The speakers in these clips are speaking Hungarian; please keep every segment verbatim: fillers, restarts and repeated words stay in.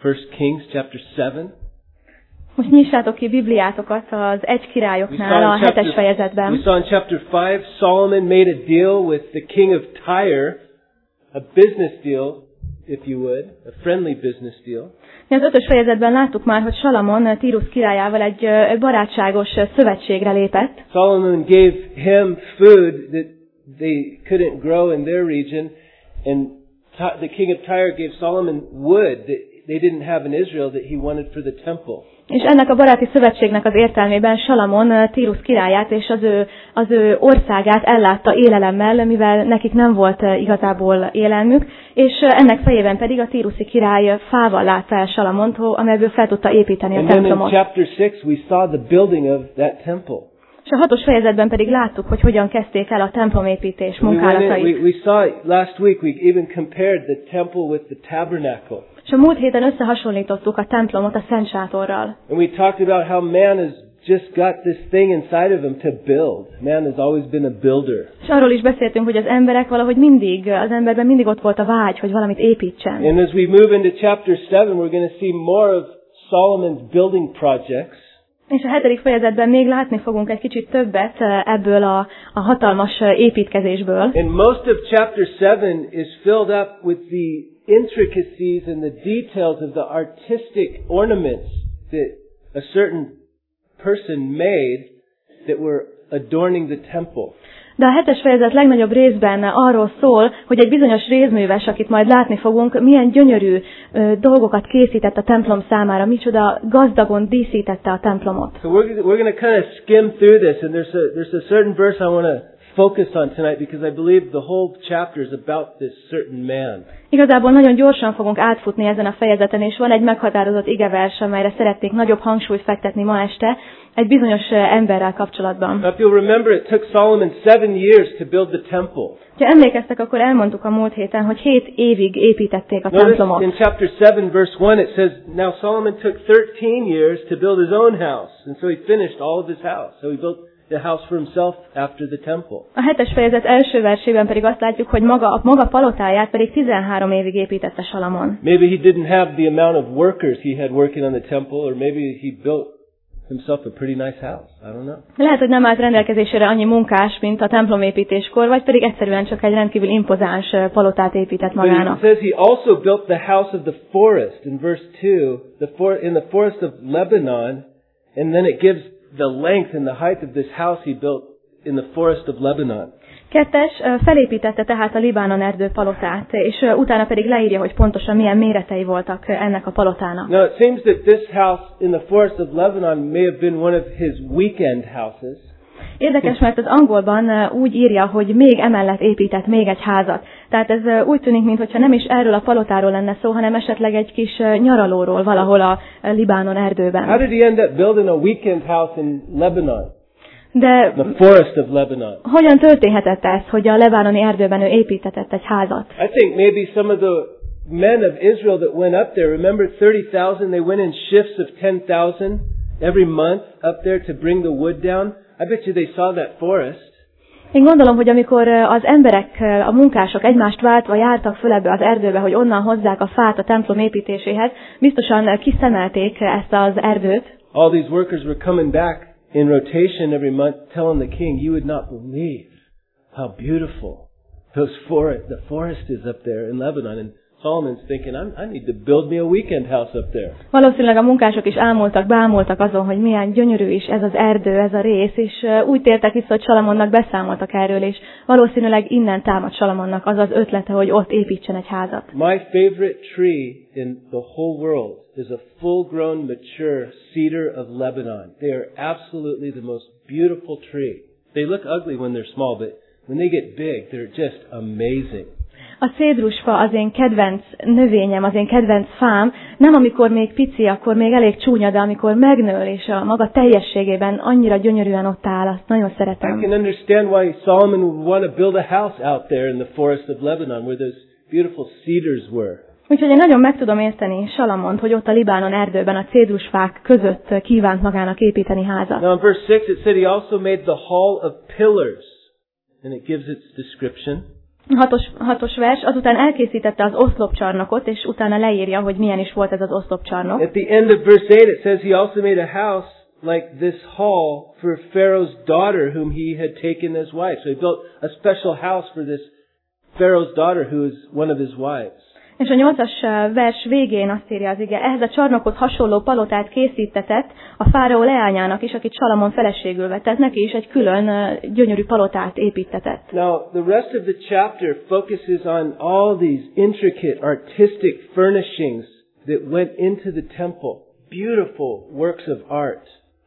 First Kings chapter seven. Most nyissátok ki Bibliátokat az Egy Királyoknál, a hetes fejezetben. We saw in chapter five, Solomon made a deal with the king of Tyre, a business deal, if you would, a friendly business deal. Az ötös fejezetben láttuk már, hogy Salamon Tírus királyával egy barátságos szövetségre lépett. Solomon gave him food that they couldn't grow in their region, and the king of Tyre gave Solomon wood that they didn't have in Israel that he wanted for the temple. És ennek a baráti szövetségnek az értelmében Salamon Tírus királyát és az ő, az ő országát ellátta élelemmel, mivel nekik nem volt igazából élelmük, és ennek fejében pedig a tíruszi király fával látta el Salamont, amelyből fel tudta építeni a templomot. And then in chapter six we saw the building of that temple. És a hatos fejezetben pedig láttuk, hogy hogyan kezdték el a templomépítés munkálatait. We, we, we saw last week, we even compared the temple with the tabernacle. És a múlt héten összehasonlítottuk a templomot a Szent Sátorral. And we talked about how man has just got this thing inside of him to build. Man has always been a builder. És arról is beszéltünk, hogy az emberek valahogy mindig, az emberben mindig ott volt a vágy, hogy valamit építsen. And as we move into chapter seven, we're going to see more of Solomon's building projects. És a hetedik fejezetben még látni fogunk egy kicsit többet ebből a, a hatalmas építkezésből. And most of chapter seven is filled up with the intricacies and the details of the artistic ornaments that a certain person made that were adorning the temple. De a hetes fejezet legnagyobb részben arról szól, hogy egy bizonyos rézműves, akit majd látni fogunk, milyen gyönyörű ö, dolgokat készített a templom számára, micsoda gazdagon díszítette a templomot. So we're, we're going to kind of skim through this, and there's a, there's a certain verse I want to focus on tonight because I believe the whole chapter is about this certain man. Igazából nagyon gyorsan fogunk átfutni ezen a fejezeten, és van egy meghatározott igevers, amelyre szeretnék nagyobb hangsúlyt fektetni ma este, egy bizonyos emberrel kapcsolatban. Now, if you'll remember, it took Solomon seven years to build the temple. Ha emlékeztek, akkor elmondtuk a múlt héten, hogy hét évig építették a templomot. Notice in chapter seven, verse one, it says, Now Solomon took thirteen years to build his own house, and so he finished all of his house. So he built the house for himself after the temple. A hetes fejezet első versében pedig azt látjuk, hogy maga a maga palotáját pedig tizenhárom évig építette Salamon. Maybe he didn't have the amount of workers he had working on the temple, or maybe he built himself a pretty nice house. I don't know. Lehet, hogy nem állt rendelkezésére annyi munkás, mint a templomépítéskor, vagy pedig egyszerűen csak egy rendkívül impozáns palotát épített magának. But it says he also built the house of the forest in verse two, the for, in the forest of Lebanon, and then it gives the length and the height of this house he built in the forest of Lebanon. Kettes, felépítette tehát a Libánon erdő palotát, és utána pedig leírja, hogy pontosan milyen méretei voltak ennek a palotának. Now it seems that this house in the forest of Lebanon may have been one of his weekend houses. Érdekes, mert az angolban úgy írja, hogy még emellett épített még egy házat. Tehát ez úgy tűnik, mintha nem is erről a palotáról lenne szó, hanem esetleg egy kis nyaralóról valahol a Libánon erdőben. How did he end up building a weekend house in Lebanon? De the forest of Lebanon. Hogyan történhetett ez, hogy a Lebanoni erdőben ő építetett egy házat? I think maybe some of the men of Israel that went up there, remember thirty thousand, they went in shifts of ten thousand every month up there to bring the wood down. I bet you they saw that forest. Én gondolom, hogy amikor az emberek, a munkások egymást váltva jártak föl ebbe az erdőbe, hogy onnan hozzák a fát a templom építéséhez, biztosan kiszemelték ezt az erdőt. All these workers were coming back in rotation every month, telling the king, you would not believe how beautiful those forest, the forest is up there in Lebanon. And Solomon's thinking, I'm, I need to build me a weekend house up there. Valószínűleg a munkások is álmodtak, bámultak azon, hogy milyen gyönyörű is ez az erdő, ez a rész, és úgy tértek vissza, hogy Salamonnak beszámoltak erről, és valószínűleg innen támad Salamonnak az az ötlete, hogy ott építsen egy házat. My favorite tree in the whole world is a full-grown, mature cedar of Lebanon. They are absolutely the most beautiful tree. They look ugly when they're small, but when they get big, they're just amazing. A cédrusfa az én kedvenc növényem, az én kedvenc fám, nem amikor még pici, akkor még elég csúnya, de amikor megnő, és a maga teljességében annyira gyönyörűen ott áll, azt nagyon szeretem. I can understand why Solomon would want to build a house out there in the forest of Lebanon, where those beautiful cedars were. Úgyhogy én nagyon meg tudom érteni Salamont, hogy ott a Libánon erdőben a cédrusfák között kívánt magának építeni házat. Now in verse six it said he also made the hall of pillars, and it gives its description. Hatos, hatos vers, azután elkészítette az oszlopcsarnokot, és utána leírja, hogy milyen is volt ez az oszlopcsarnok. At the end of verse eight it says he also made a house like this hall for Pharaoh's daughter whom he had taken as wife. So he built a special house for this Pharaoh's daughter who is one of his wives. És a nyolcas vers végén azt írja az ige, ehhez a csarnokhoz hasonló palotát készítetett a fáraó leányának is, akit Salamon feleségül vett. Tehát neki is egy külön gyönyörű palotát építetett. Now, the rest of the chapter focuses on all these intricate artistic furnishings that went into the temple. Beautiful works of art.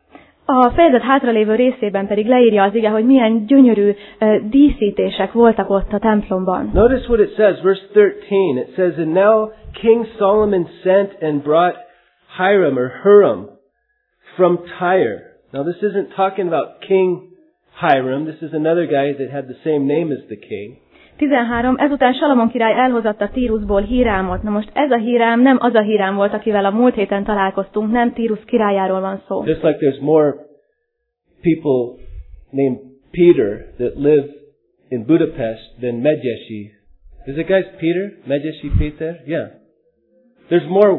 A fejezet hátralévő részében pedig leírja az ige, hogy milyen gyönyörű uh, díszítések voltak ott a templomban. Notice what it says, verse thirteen. It says, and now King Solomon sent and brought Hiram or Huram from Tyre. Now this isn't talking about King Hiram. This is another guy that had the same name as the king. tizenhárom. Ezután Salamon király elhozatta Tírusból Hírámot. Na most ez a Hírám nem az a Hírám volt, akivel a múlt héten találkoztunk, nem Tírus királyáról van szó. Just like there's more people named Peter that live in Budapest than Medjesi. Is it guys Peter? Medjesi Peter? Yeah. There's more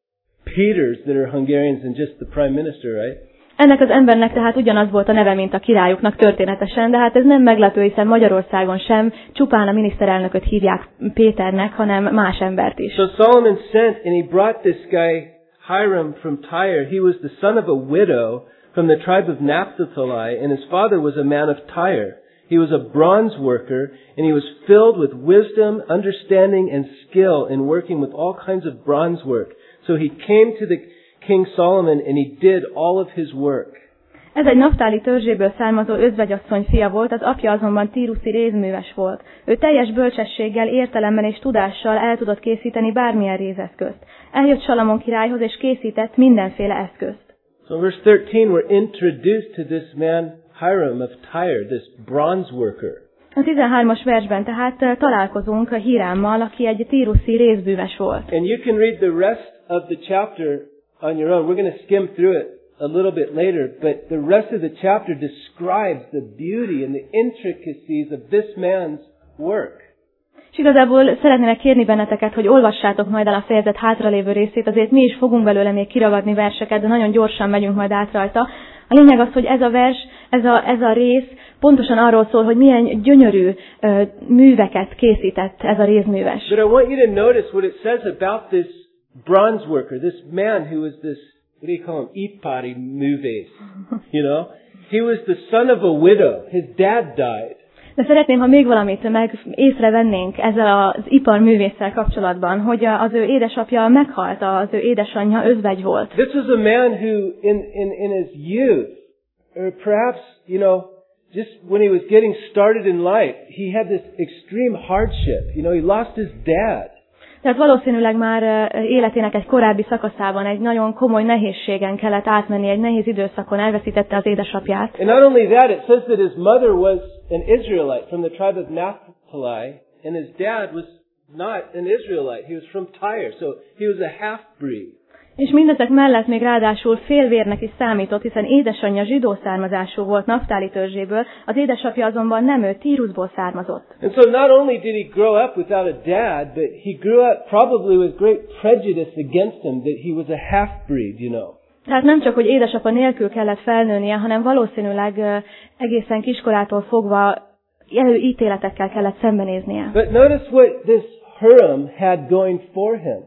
Peters that are Hungarians than just the prime minister, right? Ennek az embernek tehát ugyanaz volt a neve, mint a királyuknak történetesen, de hát ez nem meglepő, hiszen Magyarországon sem csupán a miniszterelnököt hívják Péternek, hanem más embert is. So Solomon sent and he brought this guy Hiram from Tyre. He was the son of a widow from the tribe of Naphtali, and his father was a man of Tyre. He was a bronze worker, and he was filled with wisdom, understanding, and skill in working with all kinds of bronze work. So he came to the King Solomon, and he did all of his work. Ez egy Naptáli törzséből származó özvegyasszony fia volt, az apja azonban tíruszi rézműves volt. Ő teljes bölcsességgel, értelemmel és tudással el tudott készíteni bármilyen rézeszközt. Eljött Salamon királyhoz, és készített mindenféle eszközt. So in verse thirteen we're introduced to this man Hiram of Tyre, this bronze worker. A tizenhármas versben tehát találkozunk a Hírámmal, aki egy tíruszi rézműves volt. And you can read the rest of the chapter on your own. We're going to skim through it a little bit later, but the rest of the chapter describes the beauty and the intricacies of this man's work. És igazából szeretnélek kérni benneteket, hogy olvassátok majd el a fejezet hátralévő részét, azért mi is fogunk belőle még kiragadni verseket, de nagyon gyorsan megyünk majd át rajta. A lényeg az, hogy ez a vers, ez a, ez a rész pontosan arról szól, hogy milyen gyönyörű uh, műveket készített ez a rézműves. But I want you to notice what it says about this bronze worker, this man who was this, what do you call him, ipari művész, you know? He was the son of a widow. His dad died. De szeretném, ha még valamit meg észrevennénk ezzel az iparművésszel kapcsolatban, hogy az ő édesapja meghalt, az ő édesanyja özvegy volt. This was a man who, in, in, in his youth, or perhaps, you know, just when he was getting started in life, he had this extreme hardship. You know, he lost his dad. Tehát valószínűleg már életének egy korábbi szakaszában egy nagyon komoly nehézségen kellett átmenni, egy nehéz időszakon elveszítette az édesapját. And not only that, it says that his mother was an Israelite from the tribe of Naphtali, and his dad was not an Israelite. He was from Tyre, so he was a half-breed. És mindezek mellett még ráadásul félvérnek is számított, hiszen édesanyja zsidó származású volt Naptáli törzséből, az édesapja azonban nem, ő Tírusból származott. And so not only did he grow up without a dad, but he grew up probably with great prejudice against him that he was a half-breed, you know. Tehát nem csak, hogy édesapa nélkül kellett felnőnie, hanem valószínűleg uh, egészen kiskorától fogva előítéletekkel kellett szembenéznie. But notice what this Huram had going for him.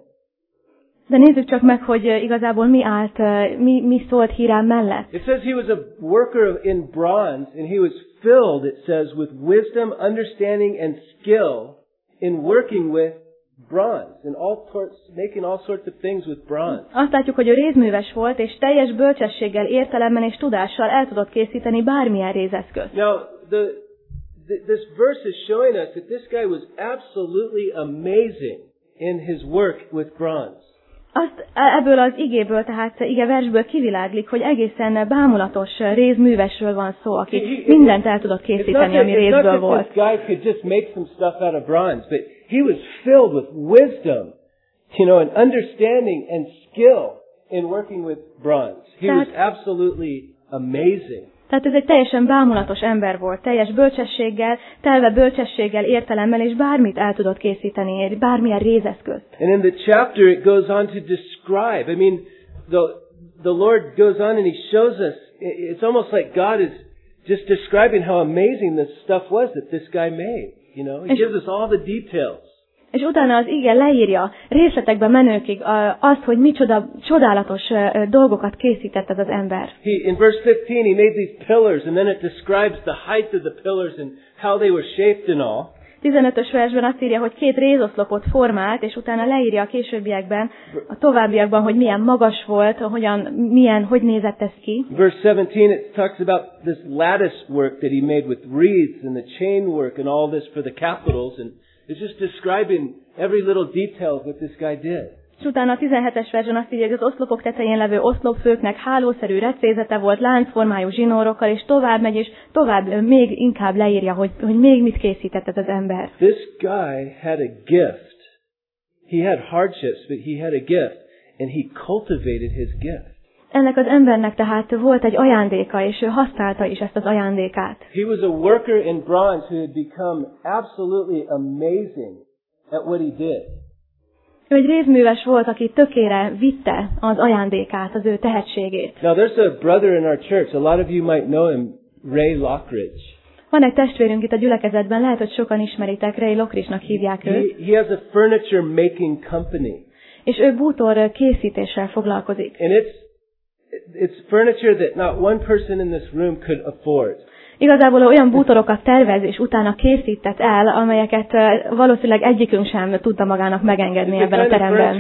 De nézzük csak meg, hogy igazából mi állt, mi, mi szólt Hírám mellett. It says he was a worker in bronze, and he was filled, it says, with wisdom, understanding, and skill in working with bronze, and all sorts, making all sorts of things with bronze. Azt látjuk, hogy ő rézműves volt, és teljes bölcsességgel, értelemmel és tudással el tudott készíteni bármilyen rézeszközt. Now, the, the, this verse is showing us that this guy was absolutely amazing in his work with bronze. Azt ebből az igéből, tehát ige versből kiviláglik, hogy egészen bámulatos rézművesről van szó, aki mindent el tudott készíteni, ami rézből volt. This guy could just make some stuff out of bronze, but he was filled with wisdom, you know, and understanding and skill in working with bronze. He was absolutely amazing. Tehát ez egy teljesen bámulatos ember volt, teljes bölcsességgel, telve bölcsességgel, értelemmel, és bármit el tudott készíteni, bármilyen rézeszközt. And in the chapter it goes on to describe. I mean, the the Lord goes on and He shows us. It's almost like God is just describing how amazing this stuff was that this guy made. You know, He gives us all the details. És utána az ige leírja részletekbe menőkig azt, hogy micsoda csodálatos dolgokat készített ez az ember. He, in verse fifteen, he made these pillars, and then it describes the height of the pillars and how they were shaped and all. tizenötös versben azt írja, hogy két rézoszlopot formált, és utána leírja a későbbiekben, a továbbiakban, hogy milyen magas volt, hogyan, milyen, hogy nézett ez ki. Verse seventeen, it talks about this lattice work that he made with wreaths and the chain work and all this for the capitals, and it's just describing every little detail of what this guy did. És utána a tizenhetes versben azt írja, hogy az oszlopok tetején levő oszlopfőknek hálószerű recézete volt, láncformájú zsinórokkal, és tovább megy, és tovább még inkább leírja, hogy, hogy még mit készített ez az ember. This guy had a gift. He had hardships, but he had a gift, and he cultivated his gift. Ennek az embernek tehát volt egy ajándéka, és ő használta is ezt az ajándékát. He was a worker in bronze who had become absolutely amazing at what he did. Ő egy rézműves volt, aki tökére vitte az ajándékát, az ő tehetségét. Now there's a brother in our church, a lot of you might know him, Ray Lockridge. Van egy testvérünk itt a gyülekezetben, lehet, hogy sokan ismeritek, Ray Lockridge-nak hívják őt. He, he has a furniture making company. És ő bútor készítéssel foglalkozik. And it's it's furniture that not one person in this room could afford. Igazából olyan bútorokat tervez és utána készített el, amelyeket valószínűleg egyikünk sem tudta magának megengedni ebben a teremben.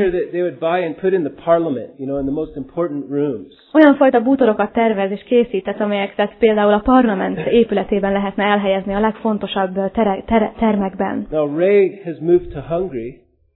Olyan fajta bútorokat tervez és készített, amelyeket például a parlament épületében lehetne elhelyezni a legfontosabb tere, tere, termekben. Now Ray has moved to Hungary.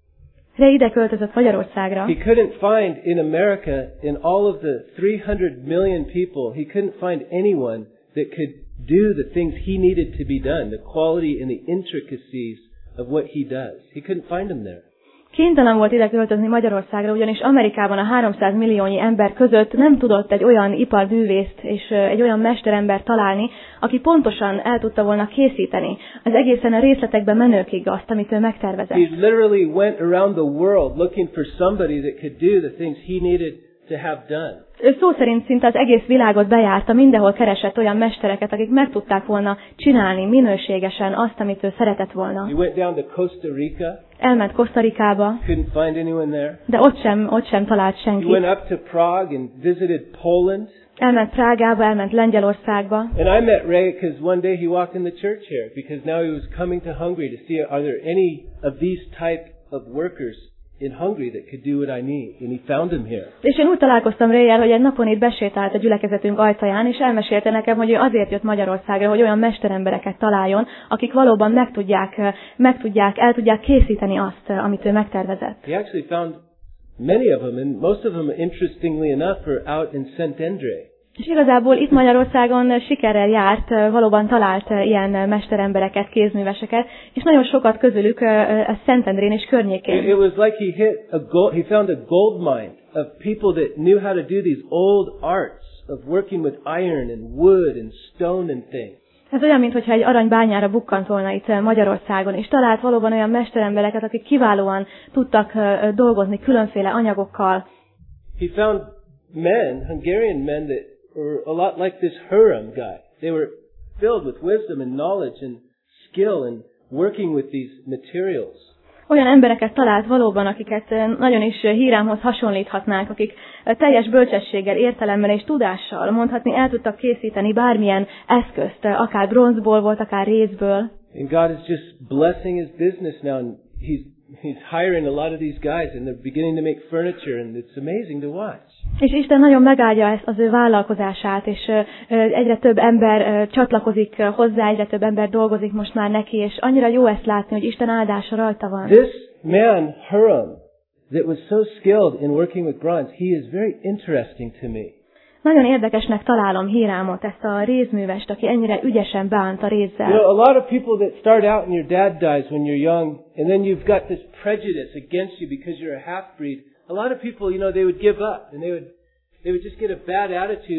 Ray ide költözött Magyarországra. He couldn't find in America, in all of the three hundred million people, he couldn't find anyone that could do the things he needed to be done, the quality and the intricacies of what he does. He couldn't find them there. Kénytelen volt ide költözni Magyarországra, ugyanis Amerikában a háromszáz milliónyi ember között nem tudott egy olyan iparművészt és egy olyan mesterember találni, aki pontosan el tudta volna készíteni az egészen a részletekbe menőkig azt, amit ő megtervezett. He literally went around the world looking for somebody that could do the things he needed to have done. Ő szó szerint szinte az egész világot bejárta, mindenhol keresett olyan mestereket, akik meg tudták volna csinálni minőségesen azt, amit ő szeretett volna. He went down to Costa Rica. Elment Costa Ricába, Couldn't find anyone there. de ott sem, ott sem talált He senkit. went up to Prague and visited Poland. Elment Prágába, elment Lengyelországba. And I met Ray because one day he walked in the church here because now he was coming to Hungary to see are there any of these type of workers in Hungary that could do what I need, and he found him here. És én úgy találkoztam Ray-jel, hogy egy napon itt besétált a gyülekezetünk ajtaján, és elmesélte nekem, hogy ő azért jött Magyarországra, hogy olyan mesterembereket találjon, akik valóban meg tudják, meg tudják, el tudják készíteni azt, amit ő megtervezett. He actually found many of them, and most of them, interestingly enough, are out in Szent Endre. És igazából itt Magyarországon sikerrel járt, valóban talált ilyen mesterembereket, kézműveseket, és nagyon sokat közülük a Szentendrén és környékén. It was like he hit a gold, he found a gold mine of people that knew how to do these old arts of working with iron and wood and stone and things. Ez olyan, mintha egy aranybányára bukkant volna itt Magyarországon, és talált valóban olyan mesterembereket, akik kiválóan tudtak dolgozni különféle anyagokkal. He found men, Hungarian men that were a lot like this Huram guy. They were filled with wisdom and knowledge and skill and working with these materials. Olyan embereket talált valóban, akiket nagyon is Hírámhoz hasonlíthatnánk, akik teljes bölcsességgel, értelemmel és tudással mondhatni el tudtak készíteni bármilyen eszközt, akár bronzból volt, akár rézből. And God is just blessing his business now, and he's he's hiring a lot of these guys, and they're beginning to make furniture, and it's amazing to watch. És Isten nagyon megáldja ezt az ő vállalkozását, és egyre több ember csatlakozik hozzá, egyre több ember dolgozik most már neki, és annyira jó ezt látni, hogy Isten áldása rajta van. This man, Huram, that was so skilled in working with bronze, he is very interesting to me. Nagyon érdekesnek találom Hírámot, ezt a rézművest, aki ennyire ügyesen bánt a rézzel. You know, a lot of people that start out and your dad dies when you're young, and then you've got this prejudice against you because you're a half-breed. A lot of people, you know, they would give up, and they would they would just get a bad attitude,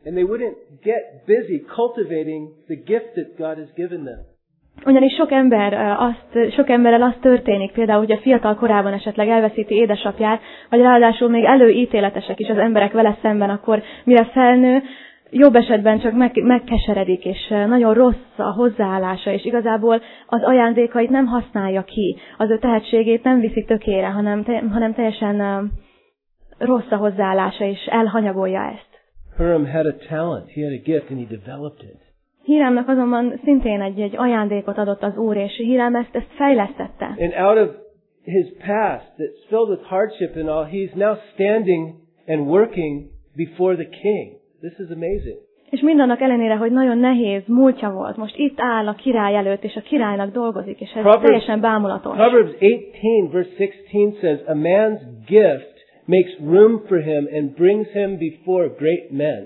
and they wouldn't get busy cultivating the gift that God has given them. Ugyanis sok ember azt, sok emberrel az történik, például, hogy a fiatal korában esetleg elveszíti édesapját, vagy ráadásul még előítéletesek is az emberek vele szemben, akkor mire felnő, jobb esetben csak meg, megkeseredik, és nagyon rossz a hozzáállása, és igazából az ajándékait nem használja ki, az ő tehetségét nem viszi tökére, hanem, te, hanem teljesen uh, rossz a hozzáállása, és elhanyagolja ezt. Huram had a talent, he had a gift, and he developed it. Hírámnak azonban szintén egy, egy ajándékot adott az Úr, és Hírám ezt, ezt fejlesztette. And out of his past, that's filled with hardship and all, he's now standing and working before the king. This is amazing. És mindannak ellenére, hogy nagyon nehéz múltja volt, most itt áll a király előtt, és a királynak dolgozik, és ez Proverbs, teljesen bámulatos. Proverbs eighteen verse sixteen says, a man's gift makes room for him and brings him before great men.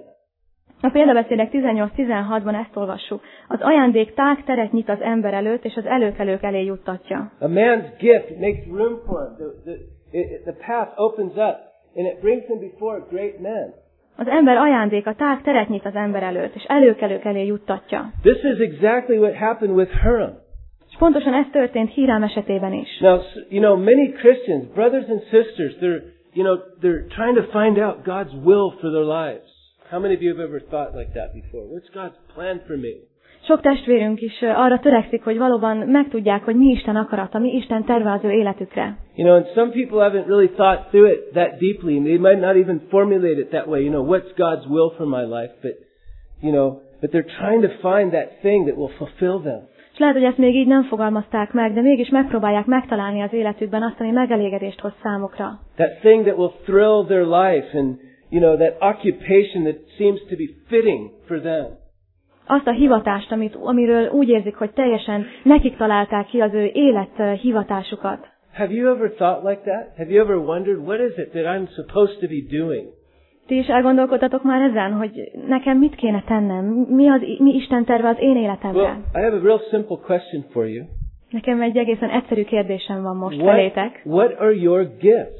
A példabeszédek tizennyolc tizenhatban ezt olvassuk. Az ajándék tág teret nyit az ember előtt, és az előkelők elé juttatja. A man's gift makes room for him. The, the, it, the path opens up and it brings him before great men. Az ember ajándéka tág teret nyit az ember előtt, és előkelők elé juttatja. This is exactly what happened with Huram. És pontosan ez történt Hírám esetében is. Now, you know, many Christians, brothers and sisters, they're, you know, they're trying to find out God's will for their lives. How many of you have ever thought like that before? What's God's plan for me? Sok testvérünk is arra törekszik, hogy valóban megtudják, hogy mi Isten akarata, mi Isten terve az ő életükre. You know, and some people haven't really thought through it that deeply. They might not even formulate it that way. You know, what's God's will for my life? But, you know, but they're trying to find that thing that will fulfill them. És lehet, hogy ezt még így nem fogalmazták meg, de mégis megpróbálják megtalálni az életükben azt, ami megelégedést hoz számukra. That thing that will thrill their life and, you know, that occupation that seems to be fitting for them. Azt a hivatást, amit, amiről úgy érzik, hogy teljesen nekik találták ki az ő élet hivatásukat. Have you ever thought like that? Have you ever wondered, what is it that I'm supposed to be doing? Ti is elgondolkodtatok már ezen, hogy nekem mit kéne tennem? Mi, az, mi Isten terve az én életemre? Well, I have a real simple question for you. Nekem egy egészen egyszerű kérdésem van most What, felétek. what are your gifts?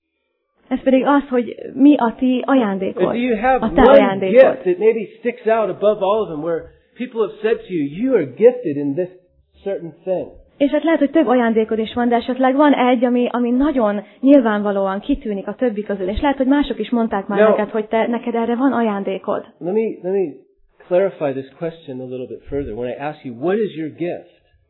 Ez pedig az, hogy mi a ti ajándékod, Or do you have a te one ajándékod. gift that maybe sticks out above all of them where people have said to you, you are gifted in this certain thing? És hát lehet, hogy több ajándékod is van, de esetleg van egy, ami, ami nagyon nyilvánvalóan kitűnik a többi közül. És lehet, hogy mások is mondták már Now, neked, hogy te, neked erre van ajándékod. Let me, let me clarify this question a little bit further. When I ask you, what is your gift?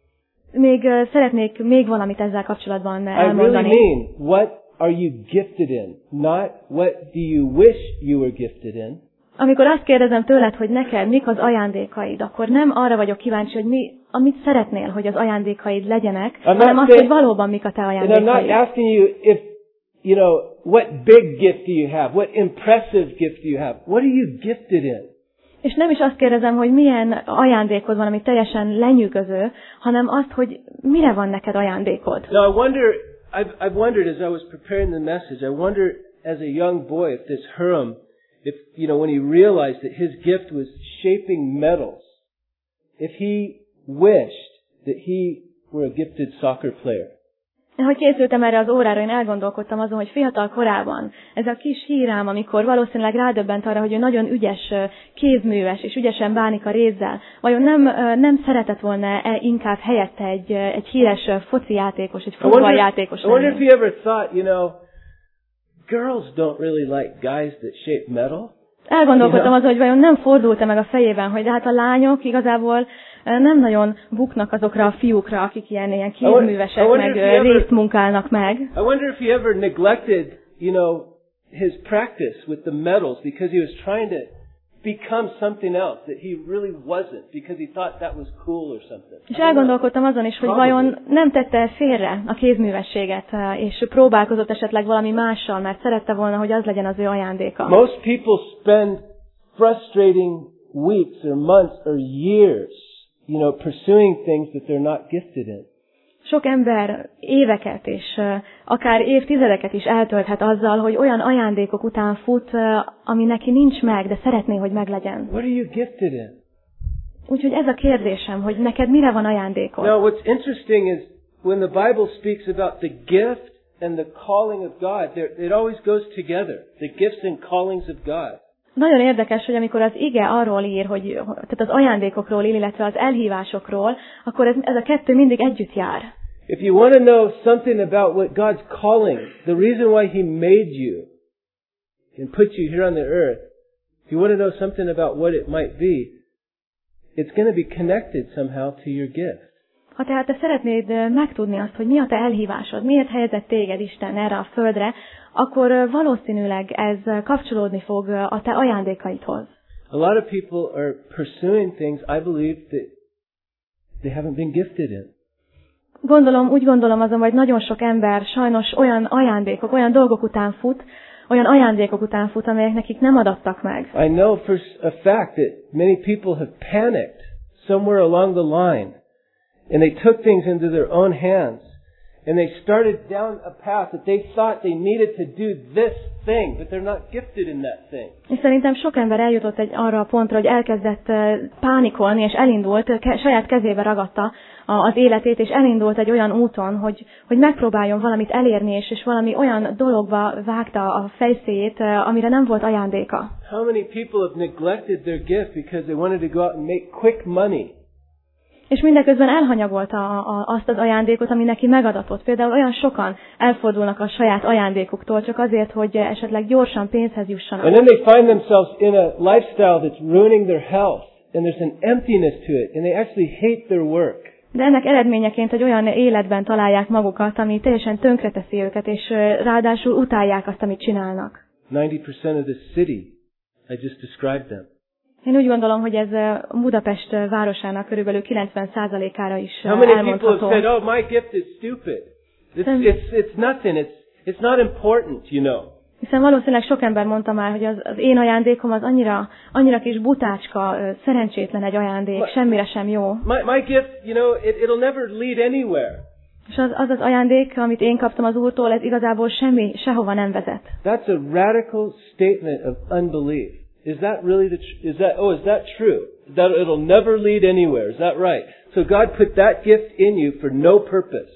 Még uh, szeretnék még valamit ezzel kapcsolatban I elmondani. really mean, what are you gifted in? Not what do you wish you were gifted in. Amikor azt kérdezem tőled, hogy neked mik az ajándékaid, akkor nem arra vagyok kíváncsi, hogy mi, amit szeretnél, hogy az ajándékaid legyenek, hanem azt, hogy valóban mik a te And I'm not ajándékaid. asking you if, you know, what big gift do you have? What impressive gift do you have? What are you gifted in? És nem is azt kérdezem, hogy milyen ajándékod van, ami teljesen lenyűgöző, hanem azt, hogy mire van neked ajándékod. Now I wonder, I've, I've wondered as I was preparing the message, I wonder as a young boy if this Huram, if, you know, when he realized that his gift was shaping metals, if he wished that he were a gifted soccer player. Ahogy készültem erre az órára, én elgondolkodtam azon, hogy fiatal korában ez a kis Hírám, amikor valószínűleg rádöbbent arra, hogy ő nagyon ügyes kézműves, és ügyesen bánik a rézzel, vajon nem, nem szeretett volna inkább helyette egy, egy híres foci játékos, egy futballjátékos lenni? I wonder if he ever thought, you know, girls don't really like guys that shape metal. Elgondolkodtam azon, hogy vajon nem fordult-e meg a fejében, hogy de hát a lányok igazából nem nagyon buknak azokra a fiúkra, akik ilyen, ilyen kézművesek, meg részt munkálnak meg. I wonder if he ever neglected, you know, his practice with the metals because he was trying to become something else that he really wasn't because he thought that was cool or something. És elgondolkodtam azon is, hogy vajon nem tette félre a kézművességet, és próbálkozott esetleg valami mással, mert szerette volna, hogy az legyen az ő ajándéka. Most people spend frustrating weeks or months or years, you know, pursuing things that they're not gifted in. Sok ember éveket és uh, akár évtizedeket is eltölthet azzal, hogy olyan ajándékok után fut, uh, ami neki nincs meg, de szeretné, hogy meglegyen. What are you gifted in? Úgyhogy ez a kérdésem, hogy neked mire van ajándékod? Now, what's interesting is when the Bible speaks about the gift and the calling of God, it always goes together. The gifts and callings of God. Nagyon érdekes, hogy amikor az ige arról ír, hogy, tehát az ajándékokról ír, illetve az elhívásokról, akkor ez, ez a kettő mindig együtt jár. If you want to know something about what God's calling, the reason why He made you and put you here on the earth, if you want to know something about what it might be, it's going to be connected somehow to your gift. Ha tehát te szeretnéd megtudni azt, hogy mi a te elhívásod, miért helyezett téged Isten erre a földre, akkor valószínűleg ez kapcsolódni fog a te ajándékaidhoz. A lot of people are pursuing things I believe that they haven't been gifted in. Gondolom, úgy gondolom azon, hogy nagyon sok ember sajnos olyan ajándékok, olyan dolgok után fut, olyan ajándékok után fut, amelyek nekik nem adattak meg. I know for a fact that many people have panicked somewhere along the line. And they took things into their own hands. And they started down a path that they thought they needed to do this thing, but they're not gifted in that thing. És szerintem sok ember eljutott egy arra a pontra, hogy elkezdett pánikolni, és elindult, ke- saját kezébe ragadta az életét, és elindult egy olyan úton, hogy, hogy megpróbáljon valamit elérni, és, és valami olyan dologba vágta a fejszéjét, amire nem volt ajándéka. How many people have neglected their gift because they wanted to go out and make quick money? És mindeközben elhanyagolta a, a, azt az ajándékot, ami neki megadatott. Például olyan sokan elfordulnak a saját ajándékuktól, csak azért, hogy esetleg gyorsan pénzhez jussanak. And then they find themselves in a lifestyle that's ruining their health, and there's an emptiness to it, and they actually hate their work. De ennek eredményeként egy olyan életben találják magukat, ami teljesen tönkreteszi őket, és ráadásul utálják azt, amit csinálnak. ninety percent of the city, I just described them. Én úgy gondolom, hogy ez Budapest városának körülbelül kilencven százalékára is How many people elmondható. have said, "Oh, my gift is stupid. It's it's it's nothing. It's it's not important, you know." Hiszen valószínűleg sok ember mondta már, hogy az, az én ajándékom az annyira, annyira kis butácska, szerencsétlen egy ajándék, semmire sem jó. My my gift, you know, it it'll never lead anywhere. És az, az az ajándék, amit én kaptam az Úrtól, ez igazából semmi, sehova nem vezet. That's a radical statement of unbelief. Is that really the tr- is that oh is that true? That it'll never lead anywhere. Is that right? So God put that gift in you for no purpose.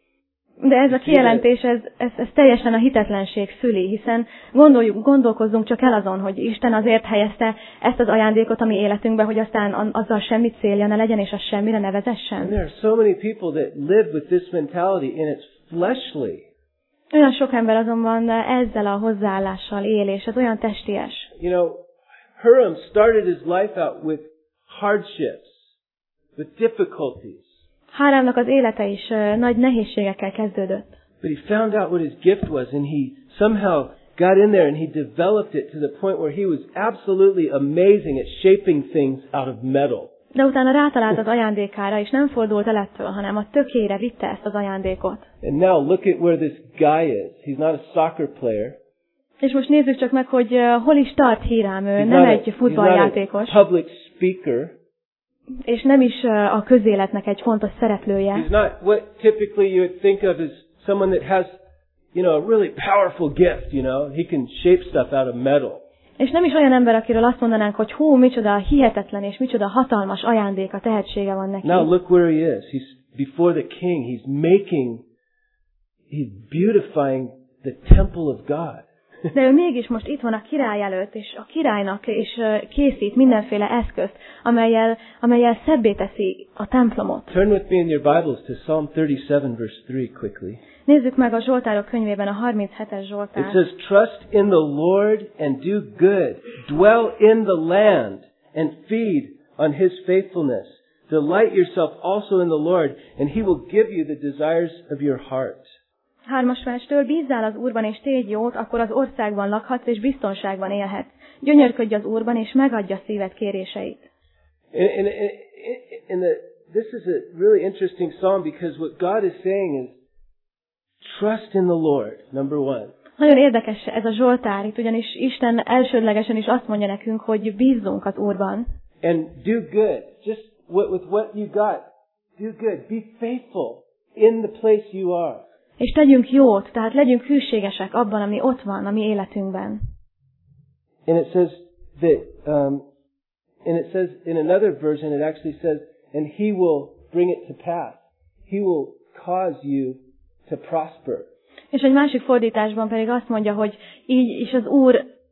De ez a kijelentés, ez, ez, ez teljesen a hitetlenség szüli, hiszen gondoljuk, gondolkozzunk csak el azon, hogy Isten azért helyezte ezt az ajándékot a mi életünkbe, hogy aztán azzal semmi célja ne legyen, és az semmire ne vezessen. And there are so many people that live with this mentality, and it's fleshly. Olyan sok ember azonban ezzel a hozzáállással él, és ez olyan testies. You know, Huram started his life out with hardships, with difficulties. Hárámnak az élete is uh, nagy nehézségekkel kezdődött. But he found out what his gift was, and he somehow got in there and he developed it to the point where he was absolutely amazing at shaping things out of metal. De utána rátalált az ajándékára, és nem fordult el ettől, hanem a tökére vitte ezt az ajándékot. And now look at where this guy is. He's not a soccer player. És most nézzük csak meg, hogy uh, hol is tart Hírám, ő He's nem not egy a, futballjátékos, he's not a public speaker. és nem is uh, a közéletnek egy fontos szereplője. He's not what typically you would think of as someone that has, you know, a really powerful gift, you know. He can shape stuff out of metal. És nem is olyan ember, akiről azt mondanánk, hogy hú, micsoda hihetetlen és micsoda hatalmas ajándéka, tehetsége van neki. Now look where he is. He's before the king. He's making, he's beautifying the temple of God. De ő mégis most itt van a király előtt, és a királynak és készít mindenféle eszközt, amelyel, amelyel szebbé teszi a templomot. Turn with me in your Bibles to Psalm thirty-seven verse three quickly. Nézzük meg a Zsoltárok könyvében a harminchetes It Zsoltár. says, "Trust in the Lord and do good. Dwell in the land and feed on his faithfulness. Delight yourself also in the Lord, and he will give you the desires of your heart." Hármas verstől: bízzál az Úrban és tégy jót, akkor az országban lakhatsz és biztonságban élhetsz. Gyönyörködj az Úrban és megadja szíved kéréseit. And, and, and, and the, this is a really interesting psalm because what God is saying is, trust in the Lord, number one. Nagyon érdekes ez a Zsoltár, itt ugyanis Isten elsődlegesen is azt mondja nekünk, hogy bízzunk az Úrban. And do good. Just what, with what you got, do good. Be faithful in the place you are. És tegyünk jót, tehát legyünk hűségesek abban, ami ott van a mi életünkben. And it says that, um, and it says in another version, it actually says, and he will bring it to pass. He will cause you to prosper. És egy másik fordításban pedig azt mondja, hogy így is az Úr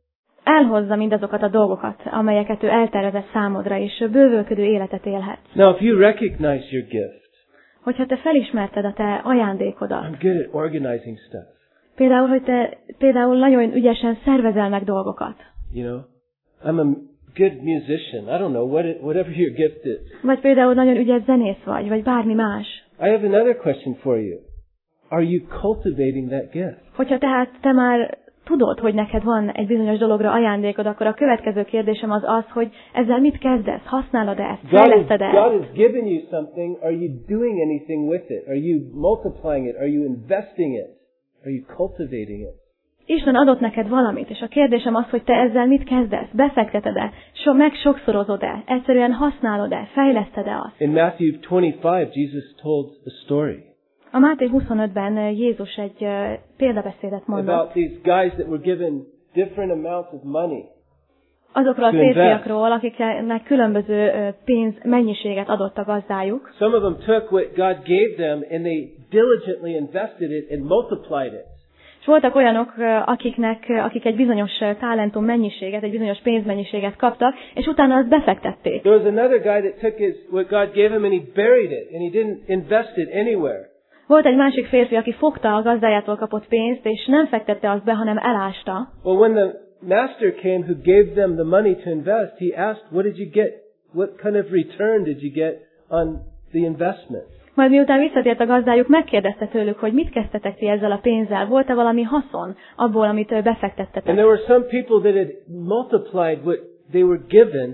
elhozza mindazokat a dolgokat, amelyeket ő eltervezett számodra, és bővölködő életet élhetsz. Now, if you recognize your gift, Hogyha te felismerted a te ajándékodat, I'm good at organizing stuff. például, hogy te például nagyon ügyesen szervezel meg dolgokat, You know, I'm a good musician. I don't know what it, whatever your gift is. vagy például nagyon ügyes zenész vagy, vagy bármi más. I have another question for you. Are you cultivating that gift? Hogyha tehát te már tudod, hogy neked van egy bizonyos dologra ajándékod, akkor a következő kérdésem az az, hogy ezzel mit kezdesz? Használod-e ezt? God has, Fejleszted-e ezt? God has given you something. Are you doing anything with it? Are you multiplying it? Are you investing it? Are you cultivating it? Isten adott neked valamit, és a kérdésem az, hogy te ezzel mit kezdesz? Befekteted-e? So, meg sokszorozod-e? Egyszerűen használod-e? Fejleszted-e azt? In Matthew twenty-five, Jesus told a story A Máté huszonötben Jézus egy uh, példabeszédet mondott about these guys that were given different amounts of money. azokról a to invest. férfiakról, akiknek különböző uh, pénz mennyiséget adott a gazdájuk. Some of them took what God gave them and they diligently invested it and multiplied it. És voltak olyanok, uh, akiknek, uh, akik egy bizonyos uh, talentum mennyiséget, egy bizonyos pénzmennyiséget kaptak, és utána azt befektették. There was another guy that took his what God gave him and he buried it and he didn't invest it anywhere. Volt egy másik férfi, aki fogta a gazdájától kapott pénzt, és nem fektette azt be, hanem elásta. Well, when the master came who gave them the money to invest, he asked, what did you get? What kind of return did you get on the investment? Majd miután visszatért a gazdájuk, megkérdezte tőlük, hogy mit kezdtetek ti ezzel a pénzzel? Volt-e valami haszon abból, amit And befektettetek? there were some people that had multiplied what they were given,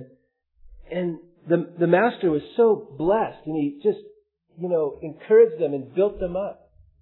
and the the master was so blessed, and he just, you know, encouraged them and built them up.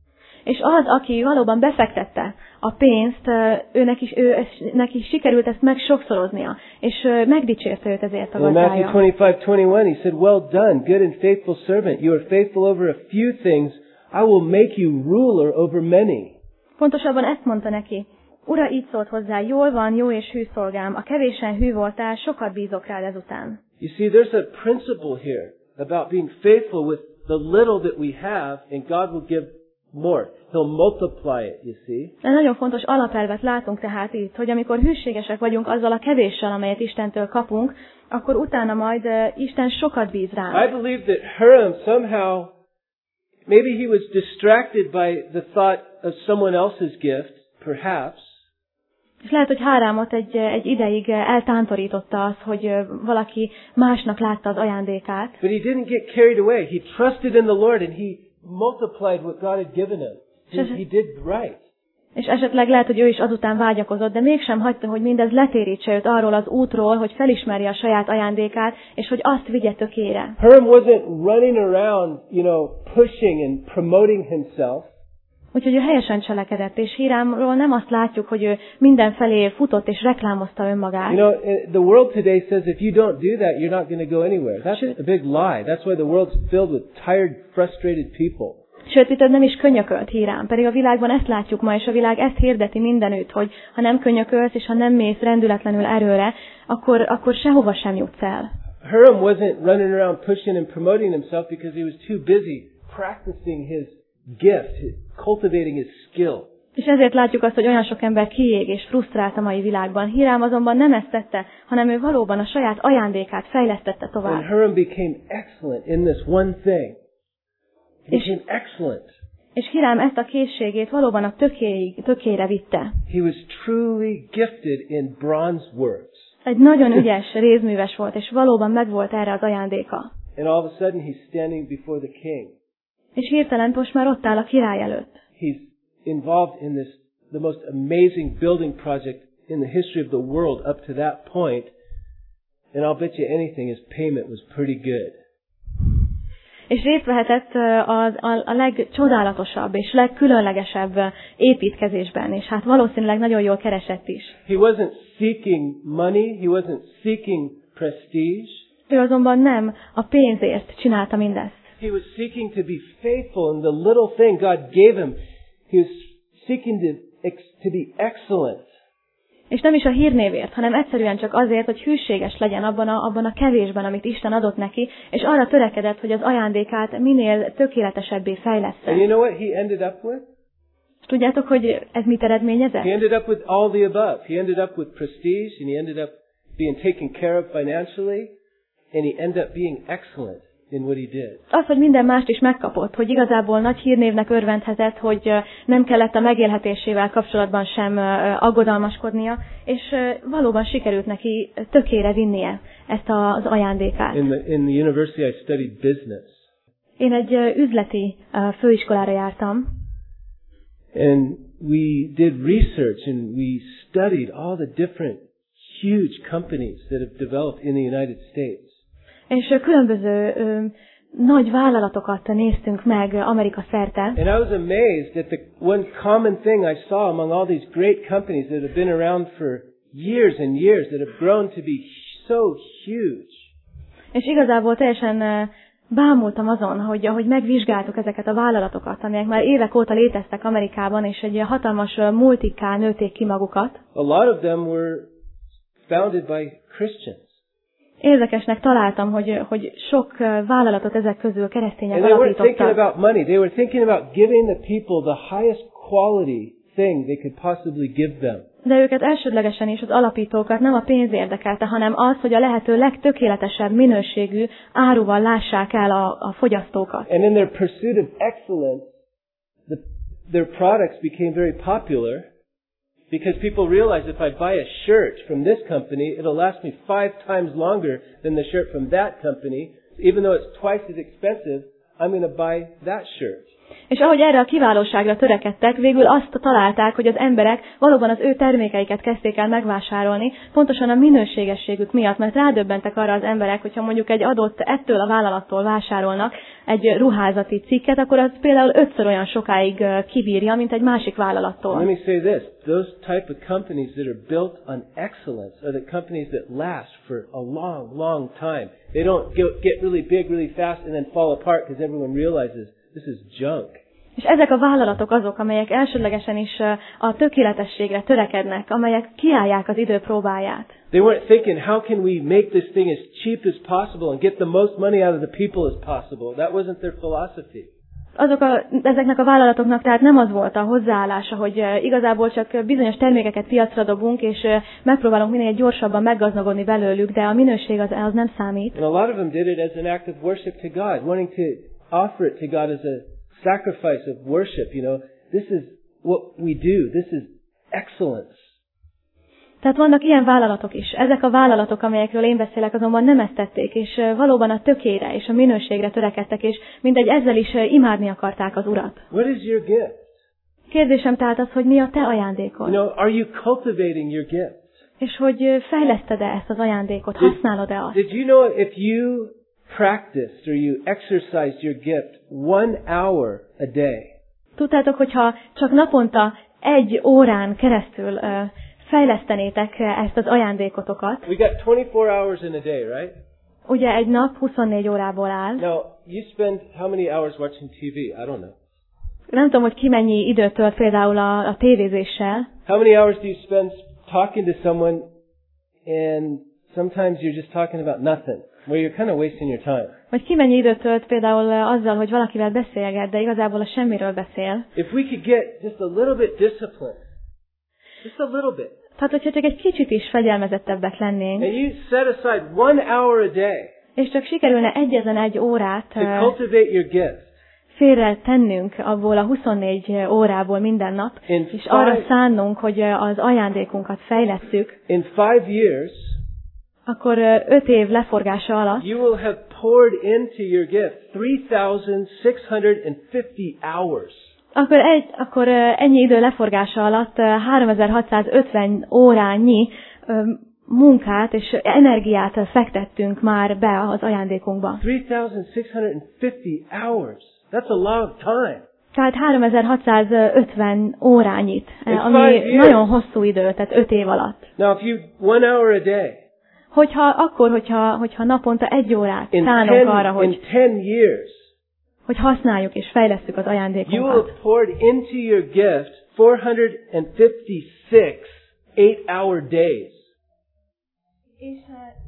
És az, aki valóban befektette a pénzt, őnek is, ő, neki sikerült ezt meg sokszoroznia, és megdicsérte őt ezért a In Matthew gazdája. twenty-five twenty-one, he said, well done, good and faithful servant. You are faithful over a few things. I will make you ruler over many. Pontosabban ezt mondta neki. Ura így szólt hozzá, jól van, jó és hű szolgám, a kevésen hű voltál, sokat bízok rád ezután. You see, there's a principle here about being faithful with the little that we have, and God will give more. He'll multiply it, you see. De nagyon fontos alapelvet látunk tehát itt, hogy amikor hűségesek vagyunk azzal a kevéssel, amelyet Istentől kapunk, akkor utána majd uh, Isten sokat bíz I ránk. believe that Hiram somehow, maybe he was distracted by the thought of someone else's gift, perhaps. És lehet, hogy Hárámot egy, egy ideig eltántorította az, hogy valaki másnak látta az ajándékát. But he didn't get carried away. He trusted in the Lord and he multiplied what God had given him. He, he did right. És esetleg lehet, hogy ő is azután vágyakozott, de mégsem hagyta, hogy mindez letérítse őt arról az útról, hogy felismerje a saját ajándékát, és hogy azt vigye tökére. Hiram wasn't running around, you know, pushing and promoting himself. Úgyhogy ő helyesen cselekedett, és Hírámról nem azt látjuk, hogy ő mindenfelé futott és reklámozta önmagát. You know, the world today says if you don't do that, you're not going to go anywhere. That's a big lie. That's why the world's filled with tired, frustrated people. Sőt, itt nem is könyökölt Hírám, pedig a világban ezt látjuk ma, és a világ ezt hirdeti mindenütt, hogy ha nem könyökölsz, és ha nem mész rendületlenül erőre, akkor, akkor sehova sem jutsz el. Hiram wasn't running around pushing and promoting himself because he was too busy practicing his gift, cultivating his skill. És ezért látjuk azt, hogy olyan sok ember kiég és frusztrált a mai világban. Hírám azonban nem ezt tette, hanem ő valóban a saját ajándékát fejlesztette tovább. And Hiram became excellent in this one thing. He became excellent. És Hírám ezt a készségét valóban a tökéig, tökére vitte. He was truly gifted in bronze works. Egy nagyon ügyes rézműves volt, és valóban megvolt erre az ajándéka. And all of a sudden he's standing before the king. És hirtelen most már ott áll a király előtt. He's involved in this, the most amazing building project in the history of the world up to that point. And I'll bet you anything his payment was pretty good. És részt vehetett a, a, a legcsodálatosabb és legkülönlegesebb építkezésben, és hát valószínűleg nagyon jól keresett is. He wasn't seeking money, he wasn't seeking prestige. Ő azonban nem a pénzért csinálta mindezt. He was seeking to be faithful in the little thing God gave him. He was seeking to, to be excellent. És nem is a hírnévért, hanem egyszerűen csak azért, hogy hűséges legyen abban a, abban a kevésben, amit Isten adott neki, és arra törekedett, hogy az ajándékát minél tökéletesebbé fejlessze. And you know what he ended up with? És tudjátok, hogy ez mit eredményezett? He ended up with all the above. He ended up with prestige, and he ended up being taken care of financially, and he ended up being excellent in what he did. Az, hogy minden mást is megkapott, hogy igazából nagy hírnévnek örvendhetett, hogy nem kellett a megélhetésével kapcsolatban sem aggodalmaskodnia, és valóban sikerült neki tökére vinnie ezt az ajándékát. In the, in the university I studied business. Én egy üzleti főiskolára jártam. And we did research and we studied all the different huge companies that have developed in the United States. És különböző ö, nagy vállalatokat néztünk meg Amerika szerte. And I was amazed that the one common thing I saw among all these great companies that have been around for years and years, that have grown to be so huge. És igazából teljesen bámultam azon, hogy ahogy megvizsgáltuk ezeket a vállalatokat, amelyek már évek óta léteztek Amerikában, és egy hatalmas multikká nőtték ki magukat. A lot of them were founded by Christians. Érdekesnek találtam, hogy, hogy sok vállalatot ezek közül keresztények And they weren't thinking alapítottak. about money. They were thinking about giving the people the highest quality thing they could possibly give them. De őket elsődlegesen is az alapítókat nem a pénz érdekelte, hanem az, hogy a lehető legtökéletesebb minőségű áruval lássák el a, a fogyasztókat. And in their pursuit of excellence, the, their products became very popular because people realized if I buy a shirt from this company, it'll last me five times longer than the shirt from that company. Even though it's twice as expensive, I'm going to buy that shirt. És ahogy erre a kiválóságra törekedtek, végül azt találták, hogy az emberek valóban az ő termékeiket kezdték el megvásárolni, pontosan a minőségességük miatt, mert rádöbbentek arra az emberek, hogyha mondjuk egy adott ettől a vállalattól vásárolnak egy ruházati cikket, akkor az például ötször olyan sokáig kibírja, mint egy másik vállalattól. Let me say this, those type of companies that are built on excellence are the companies that last for a long, long time. They don't get really big really fast and then fall apart because everyone realizes this is junk. És ezek a vállalatok azok, amelyek elsődlegesen is a tökéletességre törekednek, amelyek kiállják az idő próbáját. They weren't thinking, how can we make this thing as cheap as possible and get the most money out of the people as possible? That wasn't their philosophy. Azok a, ezeknek a vállalatoknak tehát nem az volt a hozzáállása, hogy igazából csak bizonyos termékeket piacra dobunk, és megpróbálunk minél gyorsabban meggazdagodni belőlük, de a minőség az, az nem számít. And a lot of them did it as an act of worship to God, wanting to offer it to God as a sacrifice of worship, you know. This is what we do. This is excellence. Tehát vannak ilyen vállalatok is. Ezek a vállalatok, amelyekről én beszélek, azonban nem ezt tették, és valóban a tökére és a minőségre törekedtek, és mindegy ezzel is imádni akarták az Urat. What is your gift? Kérdésem tehát az, hogy mi a te ajándékod? You know, are you cultivating your gift? És hogy fejleszted-e ezt az ajándékot, használod-e azt? Did you know if you practiced or you exercised your gift one hour a day? Tudtátok, hogyha csak naponta egy órán keresztül uh, fejlesztenétek ezt az ajándékotokat. We got twenty-four hours in a day, right? Ugye egy nap huszonnégy órából áll. Now, you spend how many hours watching T V? I don't know. Nem tudom, hogy ki mennyi időt tölt például a, a tévézéssel. How many hours do you spend talking to someone and sometimes you're just talking about nothing, where you're kind of wasting your time? Vagy ki mennyi időt tölt például azzal, hogy valakivel beszélget, de igazából a semmiről beszél. If we could get just a little bit disciplined, just a little bit. Tehát, hogyha csak egy kicsit is fegyelmezettebbek lennénk. And you set aside one hour a day. És csak sikerülne egyetlen egy órát to cultivate your gift. Félre tennünk abból a huszonnégy órából minden nap, In és five, arra szánnunk, hogy az ajándékunkat fejlesszük. In five years, akkor öt év leforgása alatt you will have poured into your gift three thousand six hundred fifty hours. Akkor, egy, akkor ennyi idő leforgása alatt háromezer-hatszázötven órányi munkát és energiát fektettünk már be az ajándékunkba. three thousand six hundred fifty hours. That's a long time. Tehát háromezer-hatszázötven órányit, ami nagyon hosszú idő, tehát öt év alatt. Now, if you one hour a day, hogyha akkor, hogyha, hogyha naponta egy órát in szánunk ten, arra, hogy in ten years, hogy használjuk és fejlesszük az you will ajándékunkat. have poured into your gift four hundred fifty-six eight-hour days. És